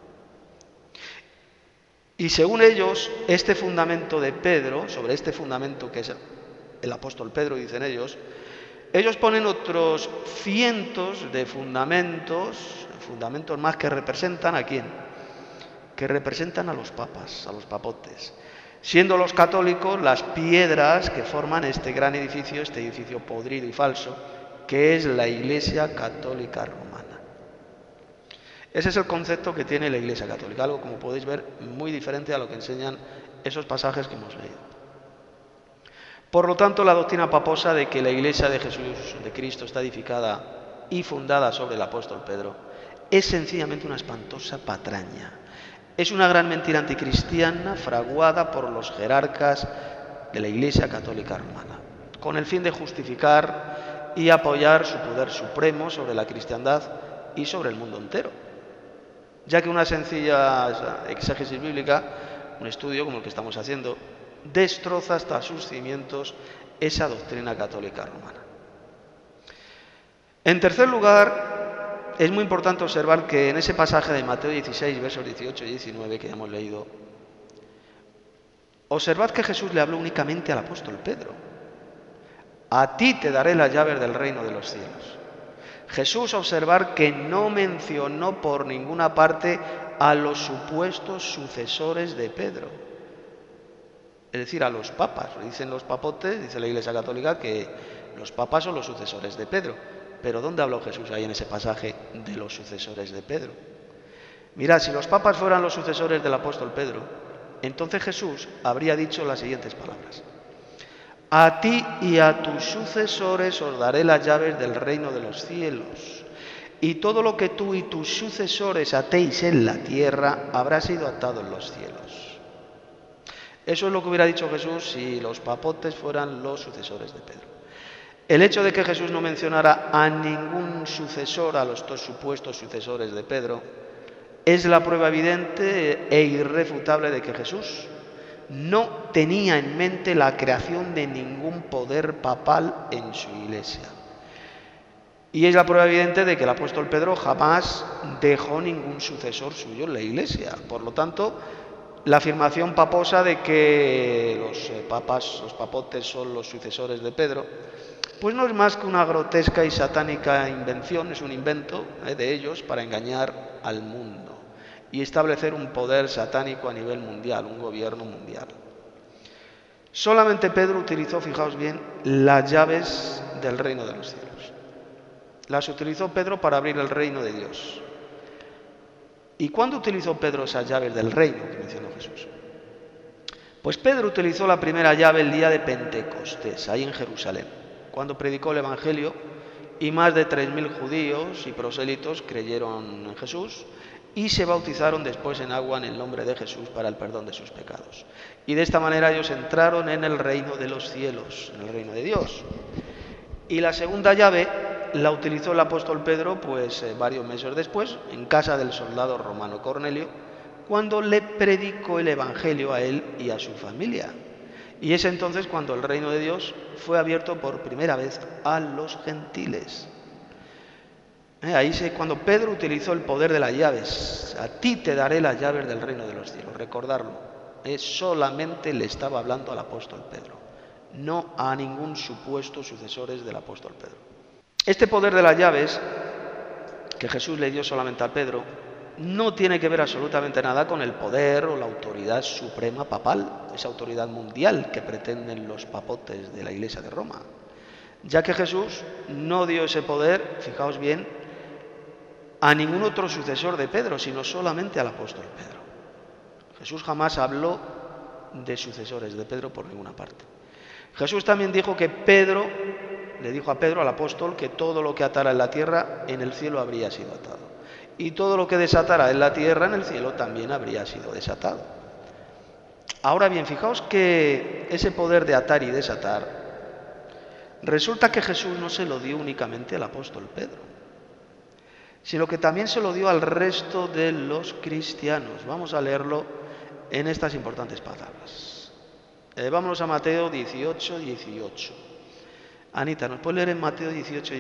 S1: Y según ellos, este fundamento de Pedro, sobre este fundamento que es el apóstol Pedro, dicen ellos ponen otros cientos de fundamentos más que representan ¿a quién? Que representan a los papas, a los papotes, siendo los católicos las piedras que forman este gran edificio, este edificio podrido y falso, que es la Iglesia católica romana. Ese es el concepto que tiene la Iglesia católica, algo, como podéis ver, muy diferente a lo que enseñan esos pasajes que hemos leído. Por lo tanto, la doctrina paposa de que la Iglesia de Jesús, de Cristo, está edificada y fundada sobre el apóstol Pedro, es sencillamente una espantosa patraña. Es una gran mentira anticristiana fraguada por los jerarcas de la Iglesia católica romana, con el fin de justificar y apoyar su poder supremo sobre la cristiandad y sobre el mundo entero. Ya que una sencilla exégesis bíblica, un estudio como el que estamos haciendo, destroza hasta sus cimientos esa doctrina católica romana. En tercer lugar, es muy importante observar que en ese pasaje de Mateo 16, versos 18 y 19 que ya hemos leído, observad que Jesús le habló únicamente al apóstol Pedro. A ti te daré las llaves del reino de los cielos. Jesús, observar que no mencionó por ninguna parte a los supuestos sucesores de Pedro. Es decir, a los papas. Dicen los papotes, dice la Iglesia católica, que los papas son los sucesores de Pedro. Pero ¿dónde habló Jesús ahí en ese pasaje de los sucesores de Pedro? Mirad, si los papas fueran los sucesores del apóstol Pedro, entonces Jesús habría dicho las siguientes palabras: a ti y a tus sucesores os daré las llaves del reino de los cielos, y todo lo que tú y tus sucesores atéis en la tierra habrá sido atado en los cielos. Eso es lo que hubiera dicho Jesús si los papotes fueran los sucesores de Pedro. El hecho de que Jesús no mencionara a ningún sucesor, a los dos supuestos sucesores de Pedro, es la prueba evidente e irrefutable de que Jesús no tenía en mente la creación de ningún poder papal en su Iglesia. Y es la prueba evidente de que el apóstol Pedro jamás dejó ningún sucesor suyo en la Iglesia. Por lo tanto, la afirmación paposa de que los papotes son los sucesores de Pedro, pues no es más que una grotesca y satánica invención, es un invento de ellos para engañar al mundo y establecer un poder satánico a nivel mundial, un gobierno mundial. Solamente Pedro utilizó, fijaos bien, las llaves del reino de los cielos. Las utilizó Pedro para abrir el reino de Dios. ¿Y cuándo utilizó Pedro esas llaves del reino que mencionó Jesús? Pues Pedro utilizó la primera llave el día de Pentecostés, ahí en Jerusalén, cuando predicó el Evangelio y más de 3.000 judíos y prosélitos creyeron en Jesús y se bautizaron después en agua en el nombre de Jesús para el perdón de sus pecados. Y de esta manera ellos entraron en el reino de los cielos, en el reino de Dios. Y la segunda llave la utilizó el apóstol Pedro, pues varios meses después, en casa del soldado romano Cornelio, cuando le predicó el Evangelio a él y a su familia. Y es entonces cuando el reino de Dios fue abierto por primera vez a los gentiles. Ahí es cuando Pedro utilizó el poder de las llaves. A ti te daré las llaves del reino de los cielos. Recordarlo. Solamente le estaba hablando al apóstol Pedro, no a ningún supuesto sucesores del apóstol Pedro. Este poder de las llaves que Jesús le dio solamente a Pedro no tiene que ver absolutamente nada con el poder o la autoridad suprema papal, esa autoridad mundial que pretenden los papotes de la Iglesia de Roma, ya que Jesús no dio ese poder, fijaos bien, a ningún otro sucesor de Pedro, sino solamente al apóstol Pedro. Jesús jamás habló de sucesores de Pedro por ninguna parte. Jesús también dijo que Pedro, le dijo a Pedro, al apóstol, que todo lo que atara en la tierra, en el cielo habría sido atado. Y todo lo que desatara en la tierra, en el cielo, también habría sido desatado. Ahora bien, fijaos que ese poder de atar y desatar, resulta que Jesús no se lo dio únicamente al apóstol Pedro, sino que también se lo dio al resto de los cristianos. Vamos a leerlo en estas importantes palabras. Vámonos a Mateo 18, 18. Anita, ¿nos puede leer en Mateo 18,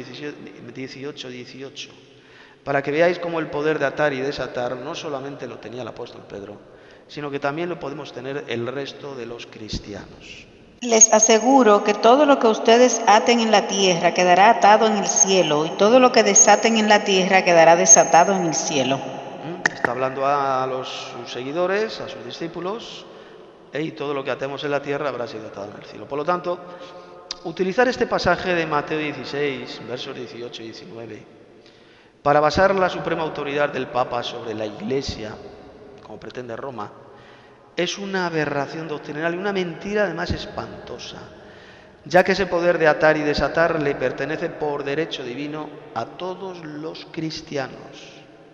S1: 18, para que veáis cómo el poder de atar y desatar no solamente lo tenía el apóstol Pedro, sino que también lo podemos tener el resto de los cristianos?
S3: Les aseguro que todo lo que ustedes aten en la tierra quedará atado en el cielo, y todo lo que desaten en la tierra quedará desatado en el cielo.
S1: Está hablando a sus seguidores, a sus discípulos, y todo lo que atemos en la tierra habrá sido atado en el cielo. Por lo tanto, utilizar este pasaje de Mateo 16, versos 18 y 19, para basar la suprema autoridad del Papa sobre la Iglesia, como pretende Roma, es una aberración doctrinal y una mentira además espantosa, ya que ese poder de atar y desatar le pertenece por derecho divino a todos los cristianos.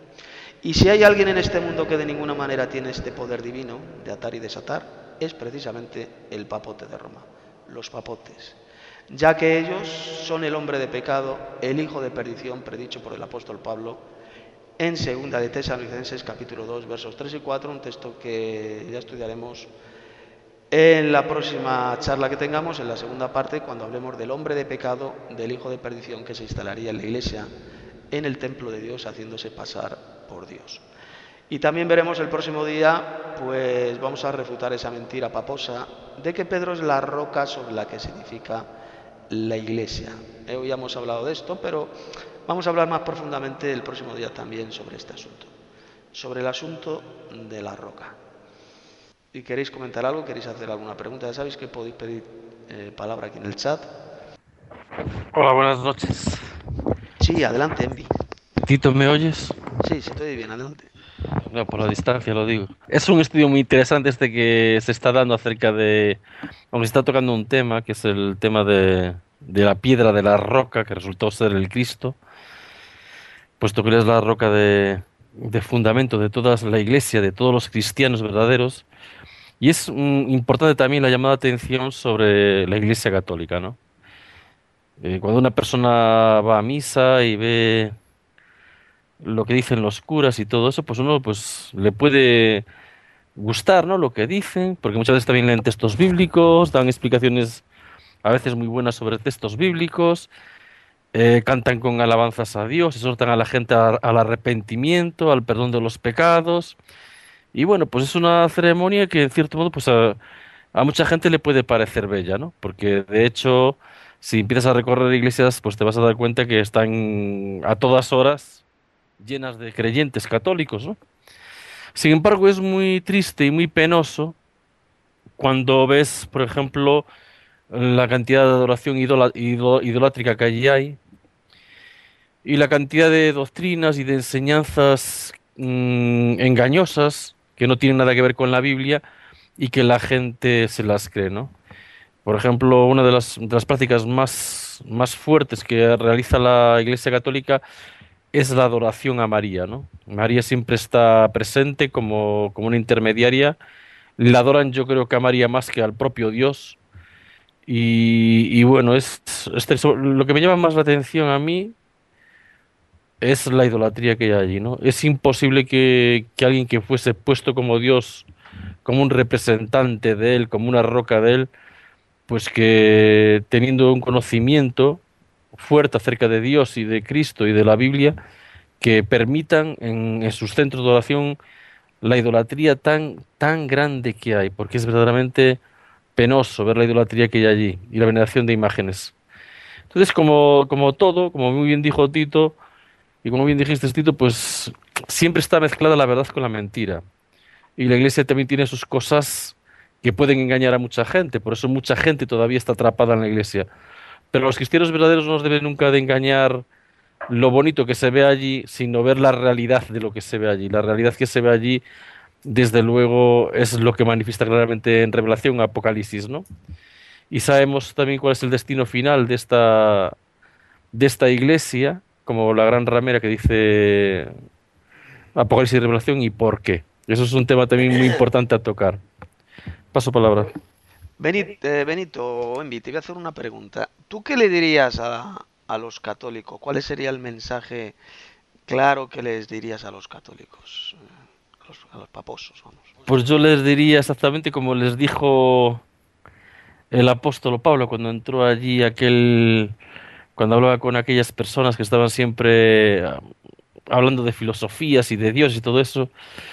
S1: Y si hay alguien en este mundo que de ninguna manera tiene este poder divino de atar y desatar, es precisamente el papote de Roma, los papotes, ya que ellos son el hombre de pecado, el hijo de perdición predicho por el apóstol Pablo en 2 de Tesalonicenses capítulo 2 versos 3 y 4, un texto que ya estudiaremos en la próxima charla que tengamos, en la segunda parte, cuando hablemos del hombre de pecado, del hijo de perdición que se instalaría en la Iglesia, en el templo de Dios, haciéndose pasar por Dios. Y también veremos el próximo día, pues vamos a refutar esa mentira paposa de que Pedro es la roca sobre la que se edifica la Iglesia. Hoy ya hemos hablado de esto, pero vamos a hablar más profundamente el próximo día también sobre este asunto, sobre el asunto de la roca. ¿Y queréis comentar algo? ¿Queréis hacer alguna pregunta? Ya sabéis que podéis pedir palabra aquí en el chat.
S4: Hola, buenas noches.
S1: Sí, adelante, Envi.
S4: Tito, ¿me oyes?
S1: Sí, sí, estoy bien, adelante.
S4: No, por la distancia lo digo. Es un estudio muy interesante este que se está dando acerca de... Aunque se está tocando un tema, que es el tema de la piedra de la roca, que resultó ser el Cristo, puesto que él es la roca de fundamento de toda la iglesia, de todos los cristianos verdaderos. Y es importante también la llamada de atención sobre la iglesia católica, ¿no? Cuando una persona va a misa y ve lo que dicen los curas y todo eso, pues uno pues le puede gustar, ¿no? Lo que dicen, porque muchas veces también leen textos bíblicos, dan explicaciones a veces muy buenas sobre textos bíblicos, cantan con alabanzas a Dios, exhortan a la gente al arrepentimiento, al perdón de los pecados. Y bueno, pues es una ceremonia que en cierto modo pues a mucha gente le puede parecer bella, ¿no? Porque de hecho, si empiezas a recorrer iglesias, pues te vas a dar cuenta que están a todas horas llenas de creyentes católicos, ¿no? Sin embargo, es muy triste y muy penoso cuando ves, por ejemplo, la cantidad de adoración idolátrica que allí hay y la cantidad de doctrinas y de enseñanzas engañosas que no tienen nada que ver con la Biblia y que la gente se las cree, ¿no? Por ejemplo, una de las prácticas más fuertes que realiza la Iglesia Católica es la adoración a María, ¿no? María siempre está presente como una intermediaria. La adoran, yo creo, que a María más que al propio Dios. Y bueno, lo que me llama más la atención a mí es la idolatría que hay allí, ¿no? Es imposible que alguien que fuese puesto como Dios, como un representante de él, como una roca de él, pues que teniendo un conocimiento fuerte acerca de Dios y de Cristo y de la Biblia, que permitan en sus centros de oración la idolatría tan grande que hay, porque es verdaderamente penoso ver la idolatría que hay allí y la veneración de imágenes. Entonces, como todo, como muy bien dijo Tito, y como bien dijiste, Tito, pues siempre está mezclada la verdad con la mentira. Y la iglesia también tiene sus cosas que pueden engañar a mucha gente, por eso mucha gente todavía está atrapada en la iglesia. Pero los cristianos verdaderos no nos deben nunca de engañar lo bonito que se ve allí, sino ver la realidad de lo que se ve allí. La realidad que se ve allí, desde luego, es lo que manifiesta claramente en Revelación, Apocalipsis, ¿no? Y sabemos también cuál es el destino final de esta iglesia, como la gran ramera que dice Apocalipsis y Revelación, y por qué. Eso es un tema también muy importante a tocar. Paso palabra.
S1: Benito, o Envi, te voy a hacer una pregunta. ¿Tú qué le dirías a los católicos? ¿Cuál sería el mensaje claro que les dirías a los católicos? A los paposos, vamos.
S4: Pues yo les diría exactamente como les dijo el apóstol Pablo cuando entró allí cuando hablaba con aquellas personas que estaban siempre hablando de filosofías y de Dios y todo eso,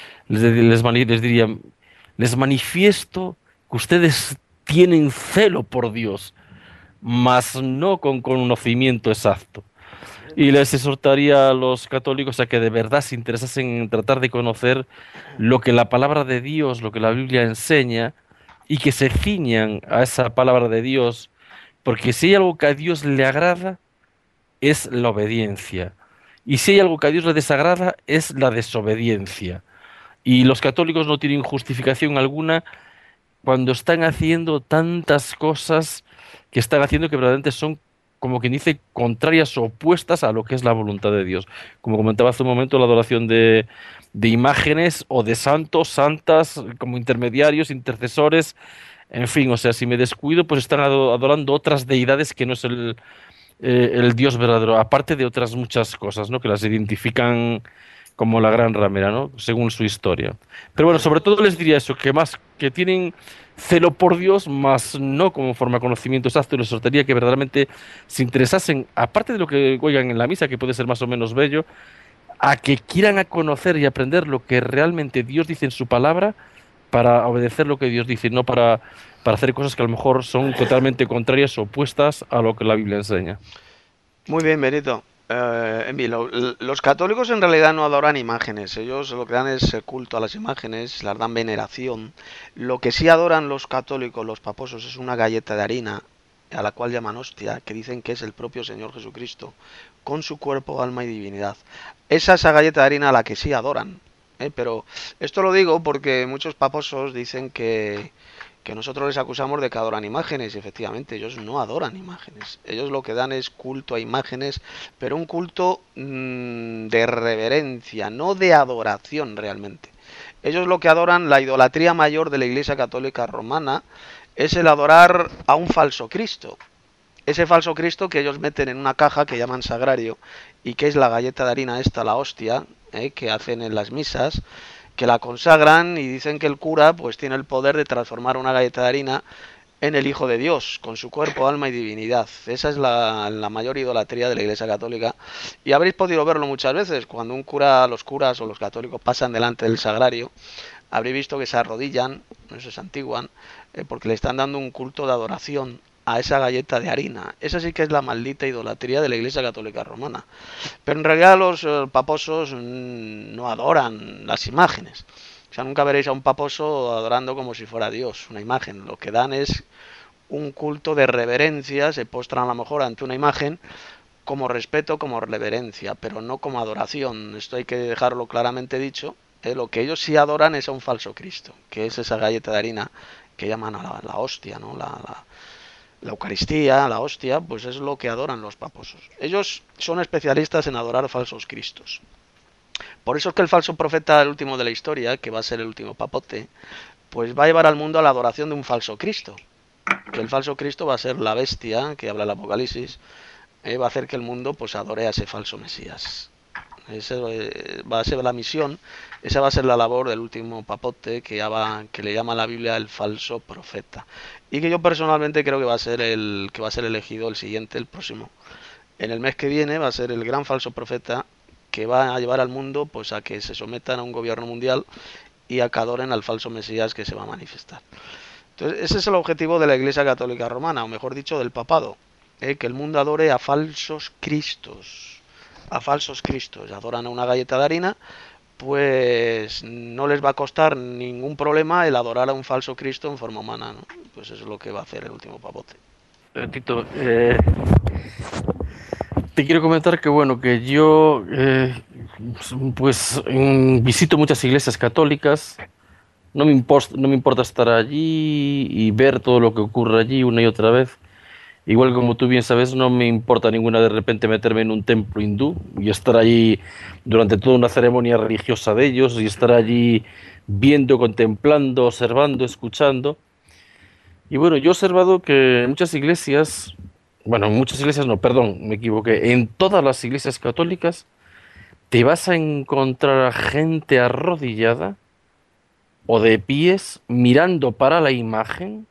S4: les diría, les manifiesto que ustedes tienen celo por Dios, mas no con conocimiento exacto. Y les exhortaría a los católicos a que de verdad se interesasen en tratar de conocer lo que la palabra de Dios, lo que la Biblia enseña, y que se ciñan a esa palabra de Dios, porque si hay algo que a Dios le agrada, es la obediencia. Y si hay algo que a Dios le desagrada, es la desobediencia. Y los católicos no tienen justificación alguna cuando están haciendo tantas cosas que están haciendo que verdaderamente son, como quien dice, contrarias o opuestas a lo que es la voluntad de Dios. Como comentaba hace un momento, la adoración de imágenes o de santos, santas, como intermediarios, intercesores, en fin, o sea, si me descuido, pues están adorando otras deidades que no es el Dios verdadero, aparte de otras muchas cosas, ¿no? Que las identifican como la gran ramera, ¿no? Según su historia. Pero bueno, sobre todo les diría eso, que más que tienen celo por Dios, más no como forma de conocimiento exacto, y les exhortaría que verdaderamente se interesasen, aparte de lo que oigan en la misa, que puede ser más o menos bello, a que quieran a conocer y aprender lo que realmente Dios dice en su palabra para obedecer lo que Dios dice, no para hacer cosas que a lo mejor son totalmente contrarias o opuestas a lo que la Biblia enseña.
S1: Muy bien, Benito. Envi, los católicos en realidad no adoran imágenes. Ellos lo que dan es el culto a las imágenes, las dan veneración. Lo que sí adoran los católicos, los paposos, es una galleta de harina, a la cual llaman hostia, que dicen que es el propio Señor Jesucristo, con su cuerpo, alma y divinidad. Esa galleta de harina a la que sí adoran. Pero esto lo digo porque muchos paposos dicen que nosotros les acusamos de que adoran imágenes, y efectivamente ellos no adoran imágenes, ellos lo que dan es culto a imágenes, pero un culto de reverencia, no de adoración realmente. Ellos lo que adoran, la idolatría mayor de la Iglesia Católica Romana, es el adorar a un falso Cristo. Ese falso Cristo que ellos meten en una caja que llaman sagrario, y que es la galleta de harina esta, la hostia, que hacen en las misas, que la consagran y dicen que el cura pues tiene el poder de transformar una galleta de harina en el Hijo de Dios, con su cuerpo, alma y divinidad. Esa es la mayor idolatría de la Iglesia Católica. Y habréis podido verlo muchas veces, cuando los curas o los católicos pasan delante del sagrario, habréis visto que se arrodillan, eso se santiguan, porque le están dando un culto de adoración a esa galleta de harina. Esa sí que es la maldita idolatría de la Iglesia Católica Romana. Pero en realidad los paposos no adoran las imágenes. O sea, nunca veréis a un paposo adorando como si fuera Dios, una imagen. Lo que dan es un culto de reverencia, se postran a lo mejor ante una imagen como respeto, como reverencia, pero no como adoración. Esto hay que dejarlo claramente dicho. Lo que ellos sí adoran es a un falso Cristo, que es esa galleta de harina que llaman a la hostia, ¿no? La Eucaristía, la hostia, pues es lo que adoran los paposos. Ellos son especialistas en adorar falsos cristos. Por eso es que el falso profeta, el último de la historia, que va a ser el último papote, pues va a llevar al mundo a la adoración de un falso Cristo. Que el falso Cristo va a ser la bestia, que habla el Apocalipsis, va a hacer que el mundo pues adore a ese falso Mesías. Va a ser la misión, esa va a ser la labor del último papote que le llama la Biblia el falso profeta. Y que yo personalmente creo que va a ser elegido el siguiente, el próximo. En el mes que viene va a ser el gran falso profeta que va a llevar al mundo pues a que se sometan a un gobierno mundial y a que adoren al falso Mesías que se va a manifestar. Entonces, ese es el objetivo de la Iglesia Católica Romana, o mejor dicho, del papado, que el mundo adore a falsos cristos. A falsos cristos. Adoran a una galleta de harina, pues no les va a costar ningún problema el adorar a un falso Cristo en forma humana, ¿no? Pues eso es lo que va a hacer el último papote.
S4: Tito, te quiero comentar que bueno, que yo visito muchas iglesias católicas. No me importa estar allí y ver todo lo que ocurre allí una y otra vez. Igual como tú bien sabes, no me importa ninguna de repente meterme en un templo hindú y estar allí durante toda una ceremonia religiosa de ellos y estar allí viendo, contemplando, observando, escuchando. Y bueno, yo he observado que en muchas iglesias no, perdón, me equivoqué, en todas las iglesias católicas te vas a encontrar a gente arrodillada o de pies mirando para la imagen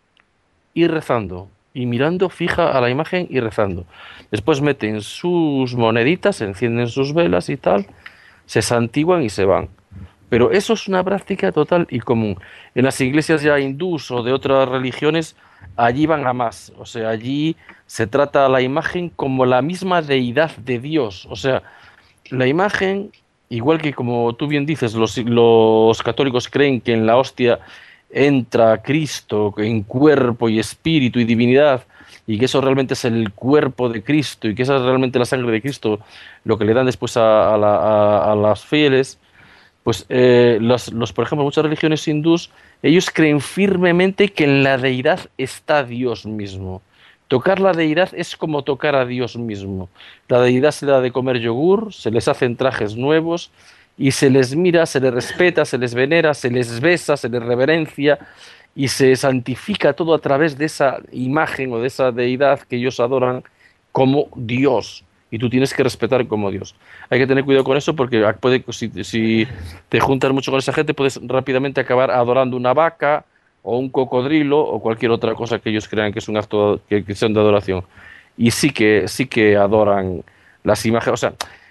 S4: y rezando. Y mirando fija a la imagen y rezando. Después meten sus moneditas, encienden sus velas y tal, se santiguan y se van. Pero eso es una práctica total y común. En las iglesias ya hindús o de otras religiones, allí van a más. O sea, allí se trata a la imagen como la misma deidad de Dios. O sea, la imagen, igual que como tú bien dices, los católicos creen que en la hostia entra Cristo en cuerpo y espíritu y divinidad, y que eso realmente es el cuerpo de Cristo, y que esa es realmente la sangre de Cristo, lo que le dan después a las fieles, pues por ejemplo, muchas religiones hindús, ellos creen firmemente que en la deidad está Dios mismo. Tocar la deidad es como tocar a Dios mismo. La deidad se da de comer yogur, se les hacen trajes nuevos y se les mira, se les respeta, se les venera, se les besa, se les reverencia y se santifica todo a través de esa imagen o de esa deidad que ellos adoran como Dios. Y tú tienes que respetar como Dios. Hay que tener cuidado con eso porque si te juntas mucho con esa gente puedes rápidamente acabar adorando una vaca o un cocodrilo o cualquier otra cosa que ellos crean que es un acto que sean de adoración. Y sí que adoran las imágenes. O sea,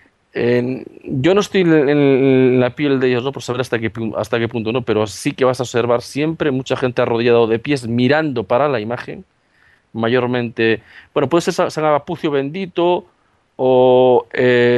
S4: yo no estoy en la piel de ellos, ¿no? Por saber hasta qué punto no, pero sí que vas a observar siempre mucha gente arrodillada o de pies mirando para la imagen, mayormente, bueno, puede ser San Agapucio bendito o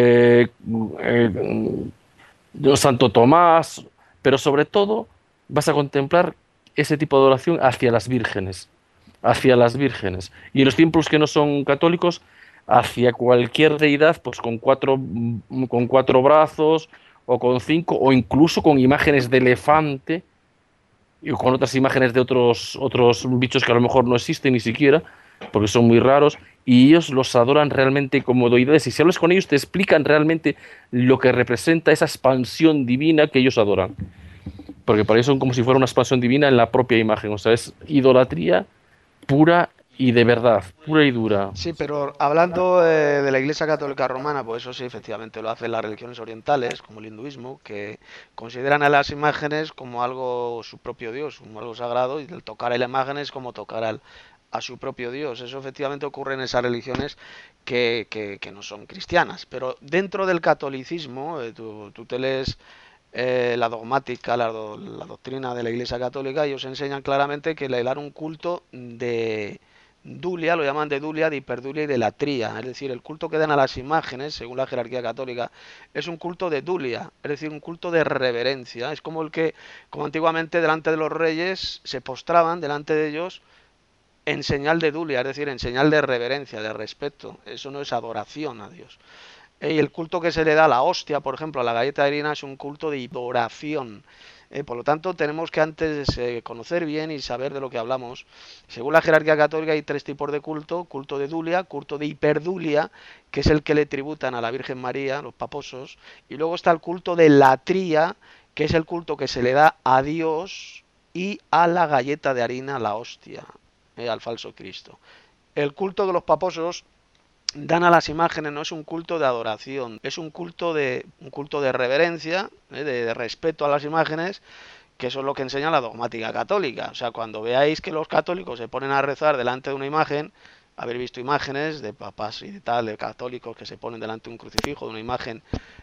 S4: Santo Tomás, pero sobre todo vas a contemplar ese tipo de adoración hacia las vírgenes. Y en los templos que no son católicos, hacia cualquier deidad, pues con cuatro brazos, o con cinco, o incluso con imágenes de elefante, y con otras imágenes de otros bichos que a lo mejor no existen ni siquiera, porque son muy raros, y ellos los adoran realmente como deidades. Y si hablas con ellos, te explican realmente lo que representa esa expansión divina que ellos adoran. Porque para ellos son como si fuera una expansión divina en la propia imagen. O sea, es idolatría pura y de verdad, pura y dura.
S1: Sí, pero hablando de la Iglesia Católica Romana, pues eso sí, efectivamente lo hacen las religiones orientales, como el hinduismo, que consideran a las imágenes como algo su propio Dios, como algo sagrado, y el tocar a la imagen es como tocar a su propio Dios. Eso efectivamente ocurre en esas religiones que no son cristianas. Pero dentro del catolicismo, tú te lees la dogmática, la doctrina de la Iglesia Católica, ellos enseñan claramente que le dan un culto de dulia, lo llaman de dulia, de hiperdulia y de latría, es decir, el culto que dan a las imágenes, según la jerarquía católica, es un culto de dulia, es decir, un culto de reverencia, es como como antiguamente delante de los reyes se postraban delante de ellos en señal de dulia, es decir, en señal de reverencia, de respeto. Eso no es adoración a Dios. Y el culto que se le da a la hostia, por ejemplo, a la galleta de harina, es un culto de adoración. Por lo tanto, tenemos que antes conocer bien y saber de lo que hablamos. Según la jerarquía católica hay tres tipos de culto: culto de dulia, culto de hiperdulia, que es el que le tributan a la Virgen María, los paposos, y luego está el culto de latría, que es el culto que se le da a Dios y a la galleta de harina, la hostia, al falso Cristo. El culto de los paposos dan a las imágenes no es un culto de adoración, es un culto de reverencia, de respeto a las imágenes, que eso es lo que enseña la dogmática católica. O sea, cuando veáis que los católicos se ponen a rezar delante de una imagen, haber visto imágenes de papas y de tal, de católicos que se ponen delante de un crucifijo, de una imagen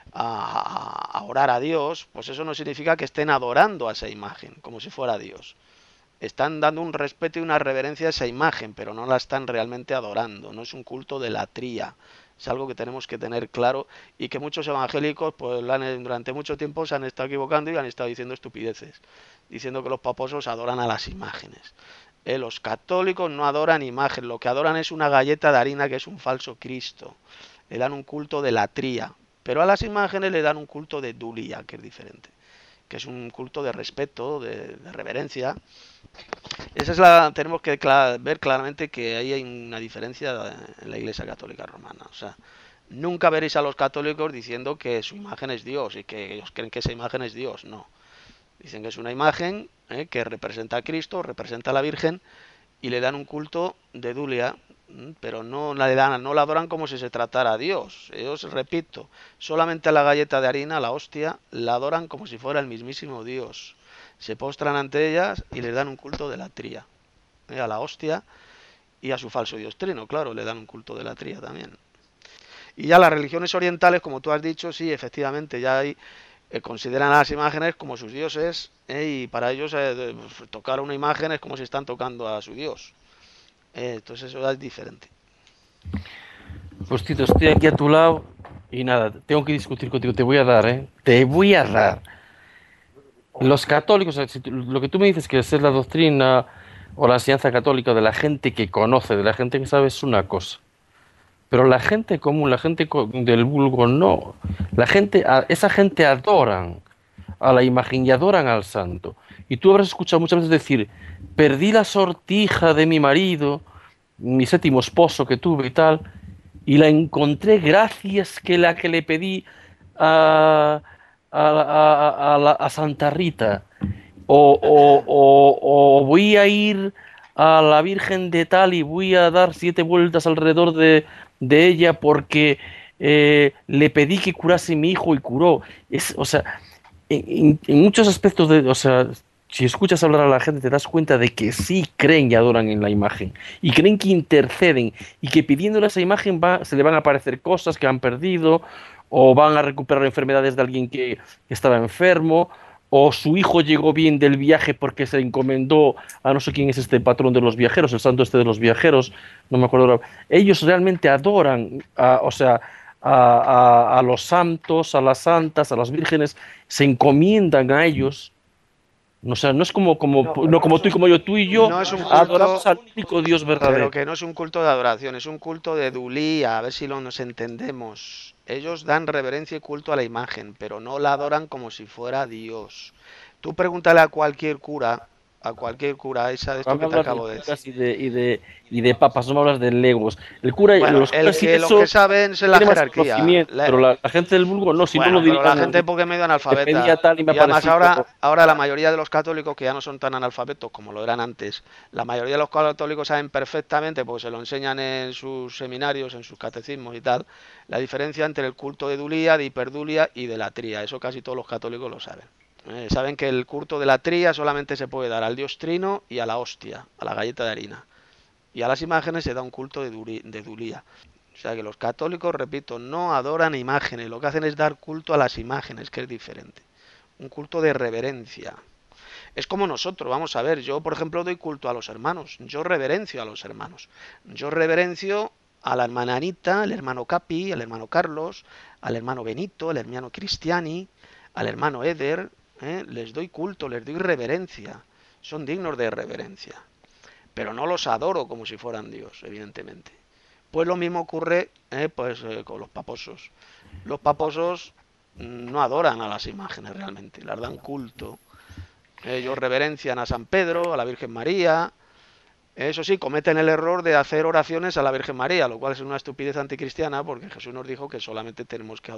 S1: a orar a Dios, pues eso no significa que estén adorando a esa imagen, como si fuera Dios. Están dando un respeto y una reverencia a esa imagen, pero no la están realmente adorando. No es un culto de latría. Es algo que tenemos que tener claro y que muchos evangélicos pues durante mucho tiempo se han estado equivocando y han estado diciendo estupideces, diciendo que los paposos adoran a las imágenes. Los católicos no adoran imagen, lo que adoran es una galleta de harina que es un falso Cristo. Le dan un culto de latría, pero a las imágenes le dan un culto de dulia, que es diferente, que es un culto de respeto, de reverencia. Esa es tenemos que ver claramente que ahí hay una diferencia en la Iglesia Católica Romana. O sea, nunca veréis a los católicos diciendo que su imagen es Dios y que ellos creen que esa imagen es Dios. No. Dicen que es una imagen que representa a Cristo, representa a la Virgen y le dan un culto de dulia, pero no la adoran como si se tratara a Dios. Ellos, repito, solamente a la galleta de harina, a la hostia, la adoran como si fuera el mismísimo Dios. Se postran ante ellas y les dan un culto de latría, a la hostia y a su falso dios Trino, claro, le dan un culto de latría también. Y ya las religiones orientales, como tú has dicho, sí, efectivamente, ya hay, consideran a las imágenes como sus dioses, y para ellos tocar una imagen es como si están tocando a su dios. Entonces eso ya es diferente.
S4: Pues Tito, estoy aquí a tu lado y nada, tengo que discutir contigo, te voy a dar, ¿eh? Te voy a dar. Los católicos, lo que tú me dices que es la doctrina o la enseñanza católica de la gente que conoce, de la gente que sabe, es una cosa. Pero la gente común, la gente del vulgo, no. Esa gente adoran a la imagen y adoran al santo. Y tú habrás escuchado muchas veces decir, perdí la sortija de mi marido, mi séptimo esposo que tuve y tal, y la encontré gracias que la que le pedí a, a Santa Rita. O voy a ir a la Virgen de tal y voy a dar 7 vueltas alrededor de ella porque le pedí que curase mi hijo y curó. O sea, en muchos aspectos o sea, si escuchas hablar a la gente te das cuenta de que sí creen y adoran en la imagen y creen que interceden y que pidiéndole esa imagen se le van a aparecer cosas que han perdido o van a recuperar enfermedades de alguien que estaba enfermo o su hijo llegó bien del viaje porque se encomendó a no sé quién es este patrón de los viajeros, el santo este de los viajeros, no me acuerdo. Ellos realmente adoran, o sea, a los santos, a las santas, a las vírgenes, se encomiendan a ellos. O sea, no es como tú y como yo, tú y yo
S1: No es un
S4: adoramos
S1: culto,
S4: al único Dios verdadero.
S1: pero que no es un culto de adoración, es un culto de dulía, a ver si nos entendemos. Ellos dan reverencia y culto a la imagen, pero no la adoran como si fuera Dios. Tú pregúntale a cualquier cura esa de
S4: No
S1: esto
S4: me
S1: que te
S4: hablas de
S1: acabo de decir.
S4: curas y de papas, no me hablas de legos.
S1: Bueno,
S4: Los curas y
S1: lo que
S4: eso
S1: saben es la
S4: tiene más
S1: jerarquía.
S4: conocimiento, pero la gente del vulgo no, si no lo
S1: Bueno, pero la
S4: dirían,
S1: gente porque es medio
S4: te pedía
S1: analfabeta.
S4: tal y me ha
S1: Y además
S4: parecido.
S1: ahora la mayoría de los católicos que ya no son tan analfabetos como lo eran antes, la mayoría de los católicos saben perfectamente, porque se lo enseñan en sus seminarios, en sus catecismos y tal, la diferencia entre el culto de dulía, de hiperdulia y de latría. Eso casi todos los católicos lo saben. Saben que el culto de latría solamente se puede dar al dios Trino y a la hostia, a la galleta de harina. Y a las imágenes se da un culto de dulía. O sea que los católicos, repito, no adoran imágenes, lo que hacen es dar culto a las imágenes, que es diferente. Un culto de reverencia. Es como nosotros, vamos a ver, yo por ejemplo doy culto a los hermanos, yo reverencio a los hermanos. Yo reverencio a la hermana Anita, al hermano Capi, al hermano Carlos, al hermano Benito, al hermano Cristiani, al hermano Eder, les doy culto, les doy reverencia. Son dignos de reverencia. Pero no los adoro como si fueran Dios, evidentemente. Pues lo mismo ocurre con los paposos. Los paposos no adoran a las imágenes realmente, las dan culto. Ellos reverencian a San Pedro, a la Virgen María. Eso sí, cometen el error de hacer oraciones a la Virgen María, lo cual es una estupidez anticristiana porque Jesús nos dijo que solamente tenemos que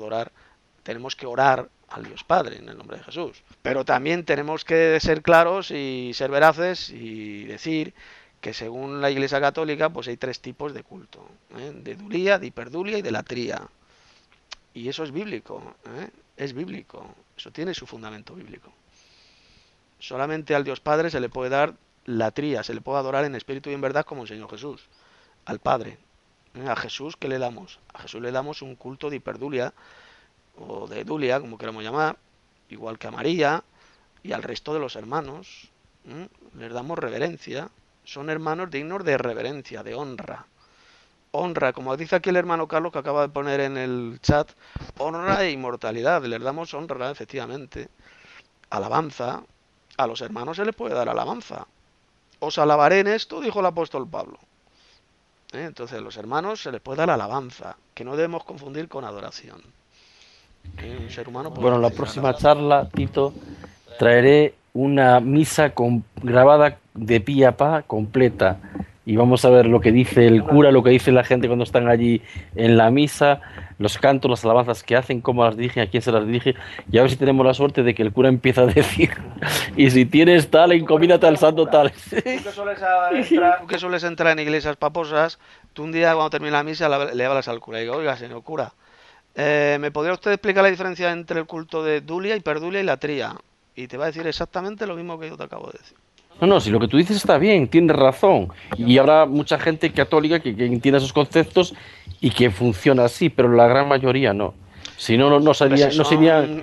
S1: orar al Dios Padre en el nombre de Jesús. Pero también tenemos que ser claros y ser veraces y decir que según la Iglesia Católica pues hay 3 tipos de culto, de dulía, de hiperdulia y de latría. Y eso es bíblico, es bíblico, eso tiene su fundamento bíblico. Solamente al Dios Padre se le puede dar latría, se le puede adorar en espíritu y en verdad como el Señor Jesús, al Padre. A Jesús, ¿qué le damos? A Jesús le damos un culto de hiperdulia, o de dulia, como queramos llamar, igual que a María y al resto de los hermanos. Les damos reverencia, son hermanos dignos de reverencia, de honra. Honra, como dice aquí el hermano Carlos que acaba de poner en el chat, honra e inmortalidad, les damos honra, efectivamente. Alabanza, a los hermanos se les puede dar alabanza. Os alabaré en esto, dijo el apóstol Pablo. Entonces a los hermanos se les puede dar alabanza, que no debemos confundir con adoración. Un ser humano puede
S4: Bueno, la
S1: recibir
S4: próxima
S1: alabanza.
S4: charla, Tito, traeré una misa grabada de pi a pa, completa. Y vamos a ver lo que dice el cura, lo que dice la gente cuando están allí en la misa, los cantos, las alabanzas que hacen, cómo las dirigen, a quién se las dirige. Y a ver si tenemos la suerte de que el cura empieza a decir, y si tienes tal, encomínate al santo tal.
S1: Tú que sueles entrar en iglesias paposas, tú un día cuando termina la misa le hablas al cura y digo, oiga, señor cura, ¿me podría usted explicar la diferencia entre el culto de dulia, hiperdulia y latría? Y te va a decir exactamente lo mismo que yo te acabo de decir.
S4: No, si lo que tú dices está bien, tienes razón. Y habrá mucha gente católica que entienda esos conceptos y que funciona así, pero la gran mayoría no. Si no, no se irían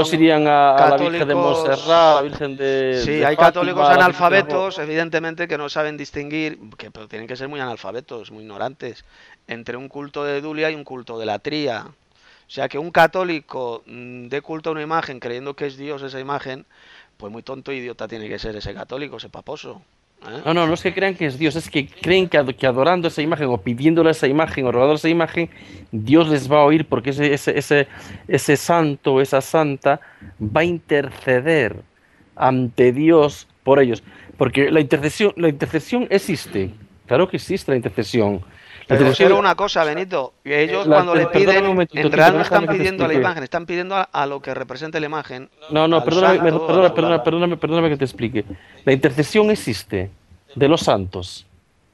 S4: a la Virgen de Montserrat, a la Virgen de
S1: Sí,
S4: de
S1: hay
S4: Fátima,
S1: católicos
S4: a la Virgen de
S1: analfabetos, evidentemente, que no saben distinguir, pero tienen que ser muy analfabetos, muy ignorantes, entre un culto de dulia y un culto de latría. O sea, que un católico dé culto a una imagen creyendo que es Dios esa imagen, pues muy tonto e idiota tiene que ser ese católico, ese paposo.
S4: No es que crean que es Dios, es que creen que adorando esa imagen o pidiéndole esa imagen o rogando esa imagen, Dios les va a oír porque ese santo o esa santa va a interceder ante Dios por ellos. Porque la intercesión existe, claro que existe la intercesión. La
S1: Pero
S4: intercesión,
S1: solo una cosa, Benito, que ellos
S4: la-
S1: cuando le
S4: perdóname
S1: piden,
S4: un momentito,
S1: en
S4: Tito,
S1: realidad no
S4: déjame
S1: están
S4: que te
S1: pidiendo a la
S4: explique.
S1: imagen, están pidiendo a lo que representa la imagen,
S4: No,
S1: al santo, a su...
S4: perdóname que te explique. La intercesión existe de los santos.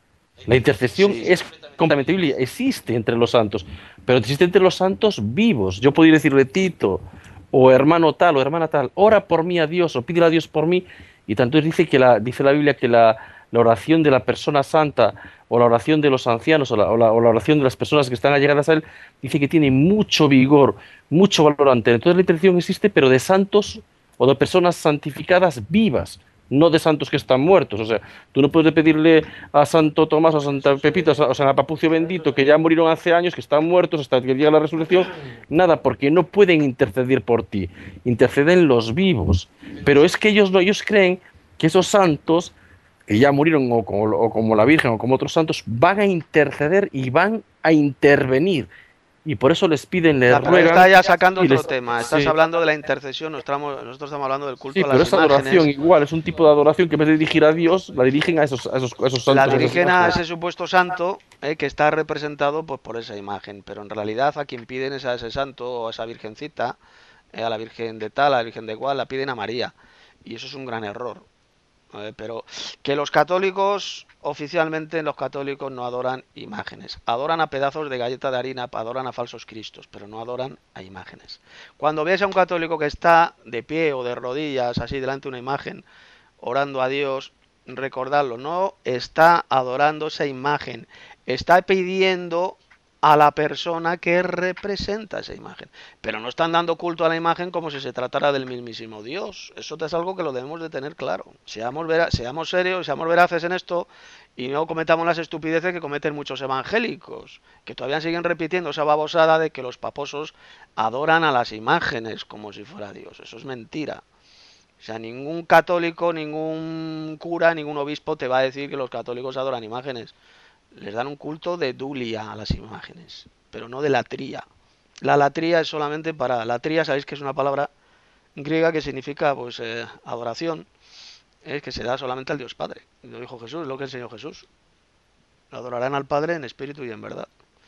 S4: La intercesión
S1: Sí,
S4: es completamente bíblica, existe entre los santos, pero existe entre los santos vivos. Yo podría decirle Tito, o hermano tal, o hermana tal, ora por mí a Dios, o pídele a Dios por mí, y tanto dice la Biblia que la oración de la persona santa, o la oración de los ancianos, o la oración de las personas que están allegadas a él, dice que tiene mucho vigor, mucho valor ante él. Entonces la intercesión existe, pero de santos o de personas santificadas vivas, no de santos que están muertos. O sea, tú no puedes pedirle a Santo Tomás o a Santa Pepita o a San Papucio Bendito, que ya murieron hace años, que están muertos hasta que llegue la resurrección, nada, porque no pueden interceder por ti. Interceden los vivos. Pero es que ellos no, ellos creen que esos santos que ya murieron, o como la Virgen, o como otros santos, van a interceder y van a intervenir. Y por eso les piden, les
S1: ya, pero
S4: ruegan.
S1: está ya sacando
S4: y
S1: otro
S4: les-
S1: tema. Estás
S4: sí.
S1: hablando de la intercesión, nosotros estamos hablando del culto
S4: Sí,
S1: a
S4: pero
S1: las
S4: es adoración
S1: imágenes.
S4: igual, es un tipo de adoración que en vez de dirigir a Dios, la dirigen a esos santos.
S1: La
S4: a esas
S1: dirigen a
S4: imágenes.
S1: ese supuesto santo que está representado pues, por esa imagen, pero en realidad a quien piden es a ese santo o a esa virgencita, a la Virgen de tal, a la Virgen de cual, la piden a María. Y eso es un gran error. Pero que los católicos, oficialmente los católicos no adoran imágenes, adoran a pedazos de galleta de harina, adoran a falsos cristos, pero no adoran a imágenes. Cuando veas a un católico que está de pie o de rodillas, así delante de una imagen, orando a Dios, recordadlo, no está adorando esa imagen, está pidiendo a la persona que representa esa imagen. Pero no están dando culto a la imagen como si se tratara del mismísimo Dios. Eso es algo que lo debemos de tener claro. Seamos serios, seamos veraces en esto y no cometamos las estupideces que cometen muchos evangélicos, que todavía siguen repitiendo esa babosada de que los paposos adoran a las imágenes como si fuera Dios. Eso es mentira. O sea, ningún católico, ningún cura, ningún obispo te va a decir que los católicos adoran imágenes. Les dan un culto de dulia a las imágenes, pero no de latría. La latría es solamente para... Latría, sabéis que es una palabra griega que significa pues adoración, es que se da solamente al Dios Padre. Lo dijo Jesús, lo que enseñó Jesús. Adorarán al Padre en espíritu y en verdad.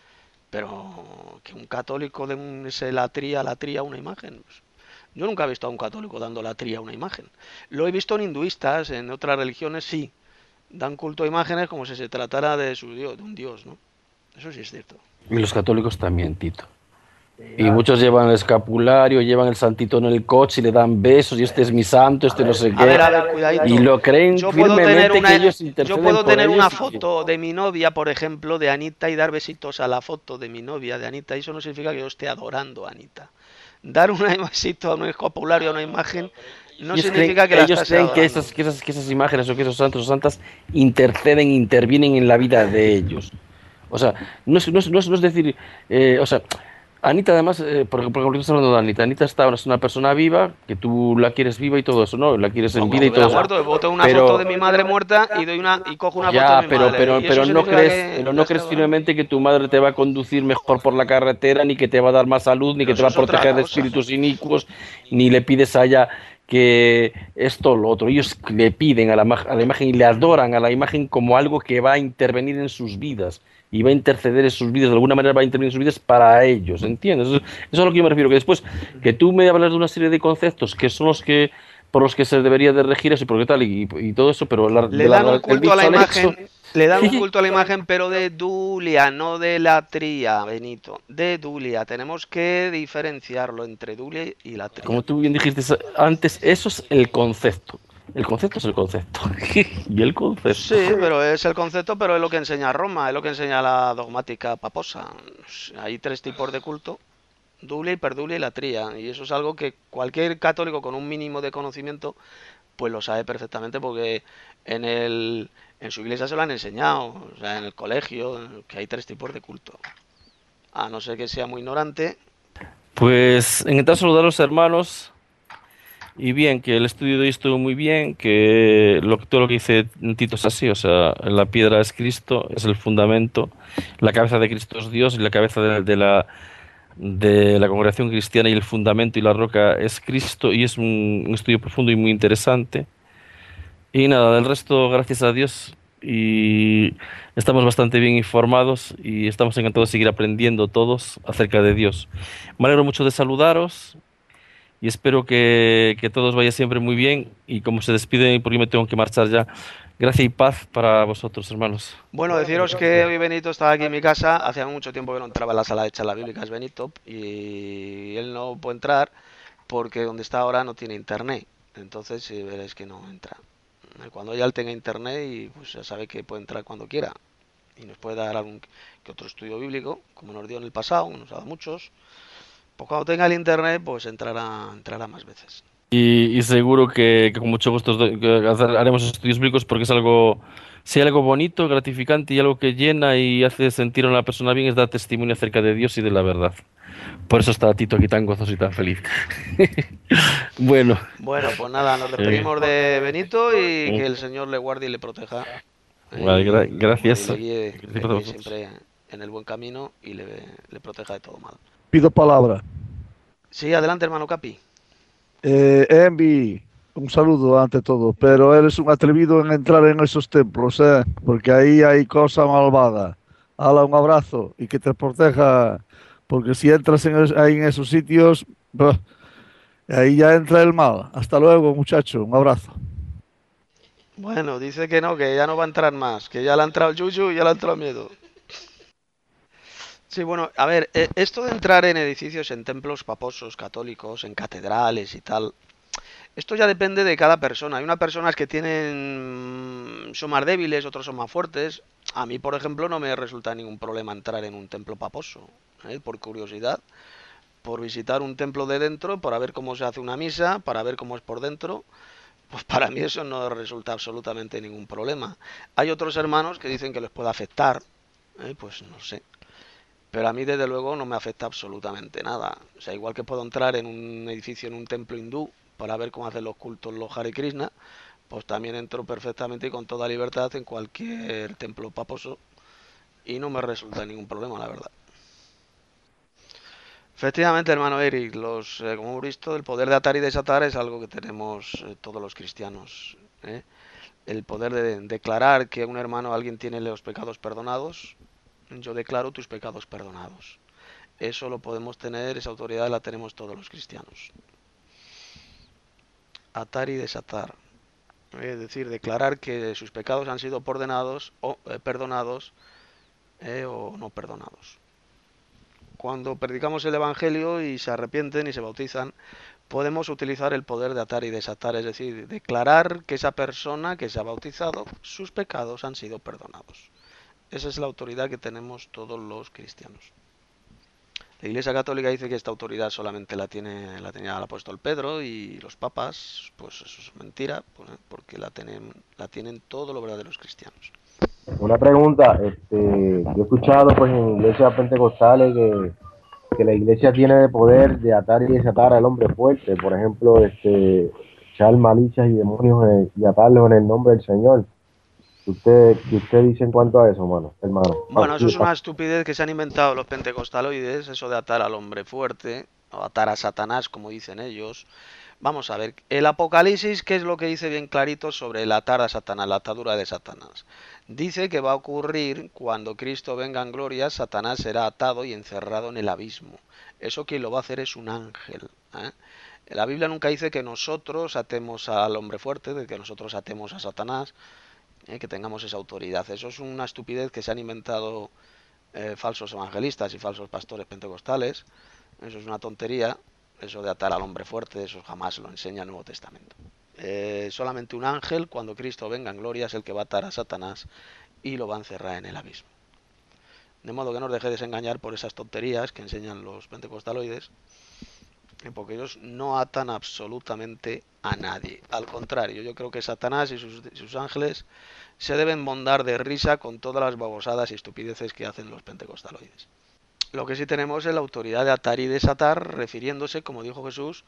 S1: Pero que un católico de ese latría una imagen... Pues, yo nunca he visto a un católico dando latría a una imagen. Lo he visto en hinduistas, en otras religiones sí, Dan culto a imágenes como si se tratara de su Dios, de un Dios, ¿no? Eso sí es cierto.
S4: Y los católicos también, Tito. Y muchos llevan el escapulario, llevan el santito en el coche y le dan besos, y este es mi santo, este no sé qué.
S1: A ver,
S4: Y
S1: cuidadito.
S4: lo creen firmemente que ellos
S1: Yo
S4: interceden
S1: puedo
S4: por
S1: tener una
S4: ellos.
S1: foto de mi novia, por ejemplo, de Anita y dar besitos a la foto de mi novia, de Anita, y eso no significa que yo esté adorando a Anita. Dar un besito a un escapulario, a una imagen, no significa que la
S4: Ellos
S1: estás
S4: creen que
S1: adorando.
S4: que esas imágenes o que esos santos o santas interceden, intervienen en la vida de ellos. O sea, no es decir, o sea, Anita además, por ejemplo, estás hablando de Anita. Anita es una persona viva, que tú la quieres viva y todo eso, ¿no? La quieres
S1: Bueno,
S4: en
S1: como
S4: vida
S1: si
S4: y todo
S1: hubiera
S4: eso.
S1: muerto, boto una foto de
S4: Pero
S1: mi madre muerta y cojo una foto de
S4: ya,
S1: mi madre. Y eso significa que
S4: pero
S1: la
S4: no
S1: estoy
S4: crees
S1: adorando.
S4: firmemente que tu madre te va a conducir mejor por la carretera, ni que te va a dar más salud, ni
S1: Pero
S4: que te
S1: eso
S4: va a
S1: es otra
S4: proteger de
S1: cosa.
S4: espíritus inicuos, ni le pides a ella que esto o lo otro. Ellos le piden a la imagen y le adoran a la imagen como algo que va a intervenir en sus vidas y va a interceder en sus vidas, de alguna manera va a intervenir en sus vidas para ellos, ¿entiendes? Eso es a lo que yo me refiero, que después que tú me hablas de una serie de conceptos que son los que por los que se debería de regir eso y por qué tal y todo eso, pero
S1: Le dan un
S4: del
S1: culto a la
S4: dicho al hecho.
S1: imagen, le dan un culto a la imagen, pero de Dulia, no de latría, Benito. De Dulia. Tenemos que diferenciarlo entre Dulia y latría.
S4: Como tú bien dijiste antes, eso es el concepto. El concepto es el concepto. Y el concepto.
S1: Sí, pero es el concepto, pero es lo que enseña Roma, es lo que enseña la dogmática paposa. Hay tres tipos de culto: Dulia, hiperdulia y latría. Y eso es algo que cualquier católico con un mínimo de conocimiento pues lo sabe perfectamente porque en su iglesia se lo han enseñado, o sea, en el colegio, que hay tres tipos de culto. A no ser que sea muy ignorante.
S4: Pues encantado de saludar a los hermanos. Y bien, que el estudio de hoy estuvo muy bien, que todo lo que dice Tito es así, o sea, la piedra es Cristo, es el fundamento, la cabeza de Cristo es Dios y la cabeza de la congregación cristiana y el fundamento y la roca es Cristo y es un estudio profundo y muy interesante. Y nada, del resto, gracias a Dios, y estamos bastante bien informados y estamos encantados de seguir aprendiendo todos acerca de Dios. Me alegro mucho de saludaros y espero que todos vaya siempre muy bien. Y como se despiden, porque me tengo que marchar ya, gracia y paz para vosotros, hermanos.
S1: Bueno, deciros que hoy Benito estaba aquí en mi casa, hacía mucho tiempo que no entraba en la sala de charlas bíblicas Benito, y él no puede entrar porque donde está ahora no tiene internet. Entonces veréis que no entra. Cuando ya él tenga internet, y pues ya sabe que puede entrar cuando quiera y nos puede dar algún que otro estudio bíblico, como nos dio en el pasado, nos ha dado muchos. Pues cuando tenga el internet, pues entrará más veces.
S4: Y seguro que con mucho gusto haremos estudios bíblicos porque es algo, si hay algo bonito, gratificante y algo que llena y hace sentir a una persona bien, es dar testimonio acerca de Dios y de la verdad. Por eso está Tito aquí tan gozoso y tan feliz. Bueno,
S1: Bueno, pues nada, nos
S4: eh,
S1: despedimos de Benito y
S4: mm,
S1: que el Señor le guarde y le proteja,
S4: vale,
S1: y
S4: gracias.
S1: le
S4: Gracias a
S1: guíe
S4: vosotros.
S1: siempre en el buen camino y le proteja de todo mal.
S5: Pido palabra.
S1: Sí, adelante, hermano Capi.
S5: Envy, un saludo ante todo, pero eres un atrevido en entrar en esos templos, ¿eh? Porque ahí hay cosa malvada. Hala, un abrazo y que te proteja, porque si entras ahí en esos sitios, bah, ahí ya entra el mal. Hasta luego, muchacho, un abrazo.
S1: Bueno, dice que no, que ya no va a entrar más, que ya le ha entrado el yuyu y ya le ha entrado el miedo. Sí, bueno, a ver, esto de entrar en edificios, en templos paposos, católicos, en catedrales y tal, esto ya depende de cada persona. Hay unas personas que son más débiles, otros son más fuertes. A mí, por ejemplo, no me resulta ningún problema entrar en un templo paposo, por curiosidad, por visitar un templo de dentro, para ver cómo se hace una misa, para ver cómo es por dentro. Pues para mí eso no resulta absolutamente ningún problema. Hay otros hermanos que dicen que les puede afectar, pues no sé. Pero a mí desde luego no me afecta absolutamente nada. O sea, igual que puedo entrar en un edificio, en un templo hindú, para ver cómo hacen los cultos los Hare Krishna, pues también entro perfectamente y con toda libertad en cualquier templo paposo y no me resulta ningún problema, la verdad. Efectivamente, hermano Eric, como hemos visto, el poder de atar y desatar es algo que tenemos todos los cristianos. ¿eh? El poder de declarar que un hermano, alguien tiene los pecados perdonados, yo declaro tus pecados perdonados. Eso lo podemos tener, esa autoridad la tenemos todos los cristianos. Atar y desatar. Es decir, declarar que sus pecados han sido perdonados o no perdonados. Cuando predicamos el Evangelio y se arrepienten y se bautizan, podemos utilizar el poder de atar y desatar, es decir, declarar que esa persona que se ha bautizado, sus pecados han sido perdonados. Esa es la autoridad que tenemos todos los cristianos. La Iglesia Católica dice que esta autoridad solamente la tenía el apóstol Pedro, y los papas, pues eso es mentira, porque la tienen todos los verdaderos cristianos.
S6: Una pregunta, yo he escuchado pues en iglesias pentecostales que la iglesia tiene el poder de atar y desatar al hombre fuerte, por ejemplo, echar malicias y demonios y atarlos en el nombre del Señor. ¿Qué usted dice en cuanto a eso, hermano?
S1: Bueno, eso es una estupidez que se han inventado los pentecostaloides, eso de atar al hombre fuerte, o atar a Satanás, como dicen ellos. Vamos a ver, el Apocalipsis, ¿qué es lo que dice bien clarito sobre el atar a Satanás, la atadura de Satanás? Dice que va a ocurrir cuando Cristo venga en gloria, Satanás será atado y encerrado en el abismo. Eso quien lo va a hacer es un ángel, ¿eh? La Biblia nunca dice que nosotros atemos al hombre fuerte, de que nosotros atemos a Satanás, que tengamos esa autoridad. Eso es una estupidez que se han inventado falsos evangelistas y falsos pastores pentecostales. Eso es una tontería. Eso de atar al hombre fuerte, eso jamás lo enseña el Nuevo Testamento. Solamente un ángel, cuando Cristo venga en gloria, es el que va a atar a Satanás y lo va a encerrar en el abismo. De modo que no os dejéis engañar por esas tonterías que enseñan los pentecostaloides, porque ellos no atan absolutamente a nadie. Al contrario, yo creo que Satanás y sus ángeles se deben mondar de risa con todas las babosadas y estupideces que hacen los pentecostaloides. Lo que sí tenemos es la autoridad de atar y desatar, refiriéndose, como dijo Jesús,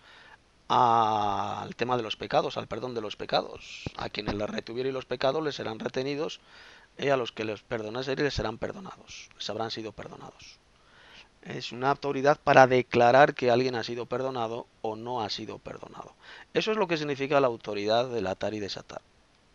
S1: al tema de los pecados, al perdón de los pecados. A quienes les retuvieron los pecados les serán retenidos, y a los que les perdonase les serán perdonados, les habrán sido perdonados. Es una autoridad para declarar que alguien ha sido perdonado o no ha sido perdonado. Eso es lo que significa la autoridad del atar y desatar.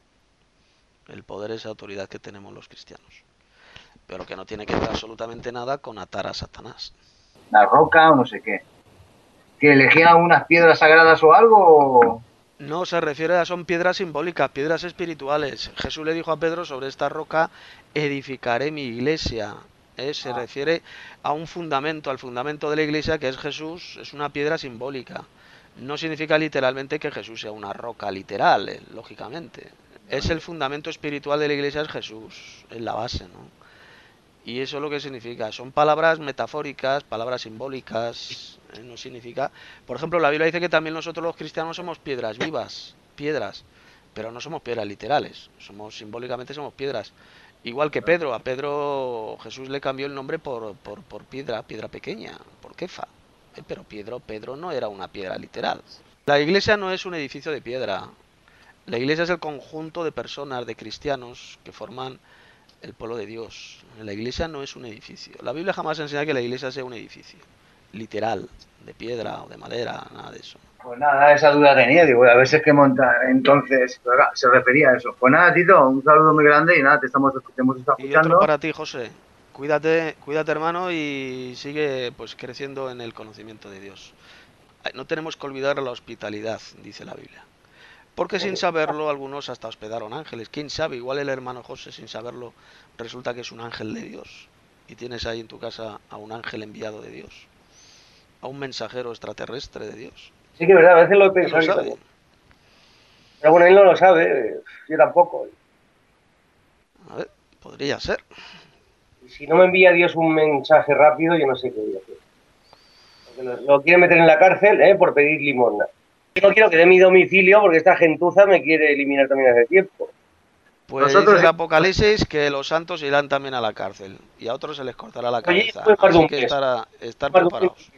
S1: El poder es la autoridad que tenemos los cristianos, pero que no tiene que ver absolutamente nada con atar a Satanás.
S7: La roca o no sé qué. ¿Que elegían unas piedras sagradas o algo?
S1: No, se refiere son piedras simbólicas, piedras espirituales. Jesús le dijo a Pedro: sobre esta roca edificaré mi iglesia. Se refiere a un fundamento, al fundamento de la iglesia, que es Jesús. Es una piedra simbólica. No significa literalmente que Jesús sea una roca literal, lógicamente. Es el fundamento espiritual de la iglesia, es Jesús, es la base, ¿no? Y eso es lo que significa. Son palabras metafóricas, palabras simbólicas. No significa... Por ejemplo, la Biblia dice que también nosotros los cristianos somos piedras vivas, piedras, pero no somos piedras literales. Simbólicamente somos piedras. Igual que Pedro. A Pedro Jesús le cambió el nombre por piedra pequeña, por Kefa. Pero Pedro no era una piedra literal. La iglesia no es un edificio de piedra. La iglesia es el conjunto de personas, de cristianos, que forman el pueblo de Dios. La iglesia no es un edificio. La Biblia jamás enseña que la iglesia sea un edificio literal, de piedra o de madera, nada de eso.
S7: Pues nada, esa duda tenía, digo, a ver si es que monta, entonces se refería a eso. Pues nada, Tito, un saludo muy grande y nada, te estado escuchando.
S1: Y otro para ti, José. Cuídate, hermano, y sigue pues creciendo en el conocimiento de Dios. No tenemos que olvidar la hospitalidad, dice la Biblia. Porque sin saberlo, algunos hasta hospedaron ángeles. ¿Quién sabe? Igual el hermano José, sin saberlo, resulta que es un ángel de Dios. Y tienes ahí en tu casa a un ángel enviado de Dios. A un mensajero extraterrestre de Dios.
S8: Sí que es verdad, a veces lo he pensado. Pero bueno, él no lo sabe, yo tampoco.
S1: A ver, podría ser.
S8: Si no me envía Dios un mensaje rápido, yo no sé qué voy a hacer. Porque lo quiere meter en la cárcel por pedir limosna. Yo no quiero que dé mi domicilio porque esta gentuza me quiere eliminar también hace tiempo.
S1: Pues dice el Apocalipsis que los santos irán también a la cárcel y a otros se les cortará la cabeza. Así que estar preparados.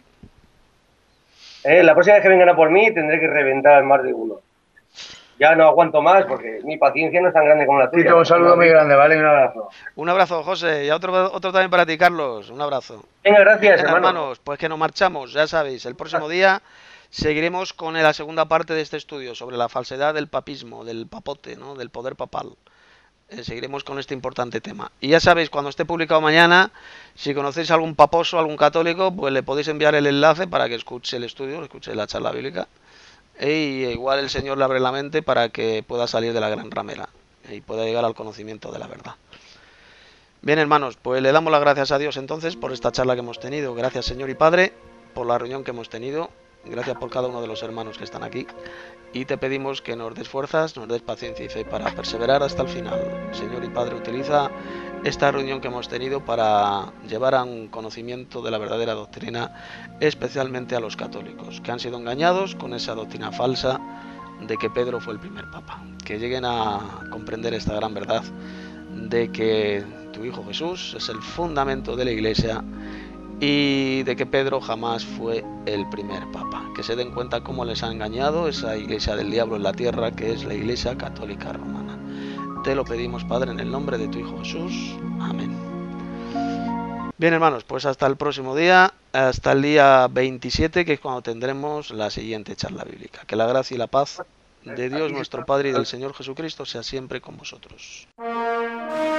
S8: La próxima vez que vengan a por mí tendré que reventar al más de uno. Ya no aguanto más porque mi paciencia no es tan grande como la tuya.
S7: Un saludo muy grande, ¿vale? Un abrazo.
S1: Un abrazo, José. Y otro también para ti, Carlos. Un abrazo.
S8: Venga, gracias,
S1: hermanos. Pues que nos marchamos, ya sabéis. El próximo día seguiremos con la segunda parte de este estudio sobre la falsedad del papismo, del papote, ¿no? Del poder papal. Seguiremos con este importante tema. Y ya sabéis, cuando esté publicado mañana, si conocéis algún paposo, algún católico, pues le podéis enviar el enlace para que escuche el estudio, escuche la charla bíblica. y igual el Señor le abre la mente para que pueda salir de la gran ramera y pueda llegar al conocimiento de la verdad. Bien, hermanos, pues le damos las gracias a Dios entonces por esta charla que hemos tenido. Gracias, Señor y Padre, por la reunión que hemos tenido. Gracias por cada uno de los hermanos que están aquí. Y te pedimos que nos des fuerzas, nos des paciencia y fe para perseverar hasta el final. Señor y Padre, utiliza esta reunión que hemos tenido para llevar a un conocimiento de la verdadera doctrina, especialmente a los católicos, que han sido engañados con esa doctrina falsa de que Pedro fue el primer papa. Que lleguen a comprender esta gran verdad de que tu Hijo Jesús es el fundamento de la Iglesia y de que Pedro jamás fue el primer papa. Que se den cuenta cómo les ha engañado esa iglesia del diablo en la tierra, que es la Iglesia Católica Romana. Te lo pedimos, Padre, en el nombre de tu Hijo Jesús. Amén. Bien, hermanos, pues hasta el próximo día, hasta el día 27, que es cuando tendremos la siguiente charla bíblica. Que la gracia y la paz de Dios nuestro Padre y del Señor Jesucristo sea siempre con vosotros.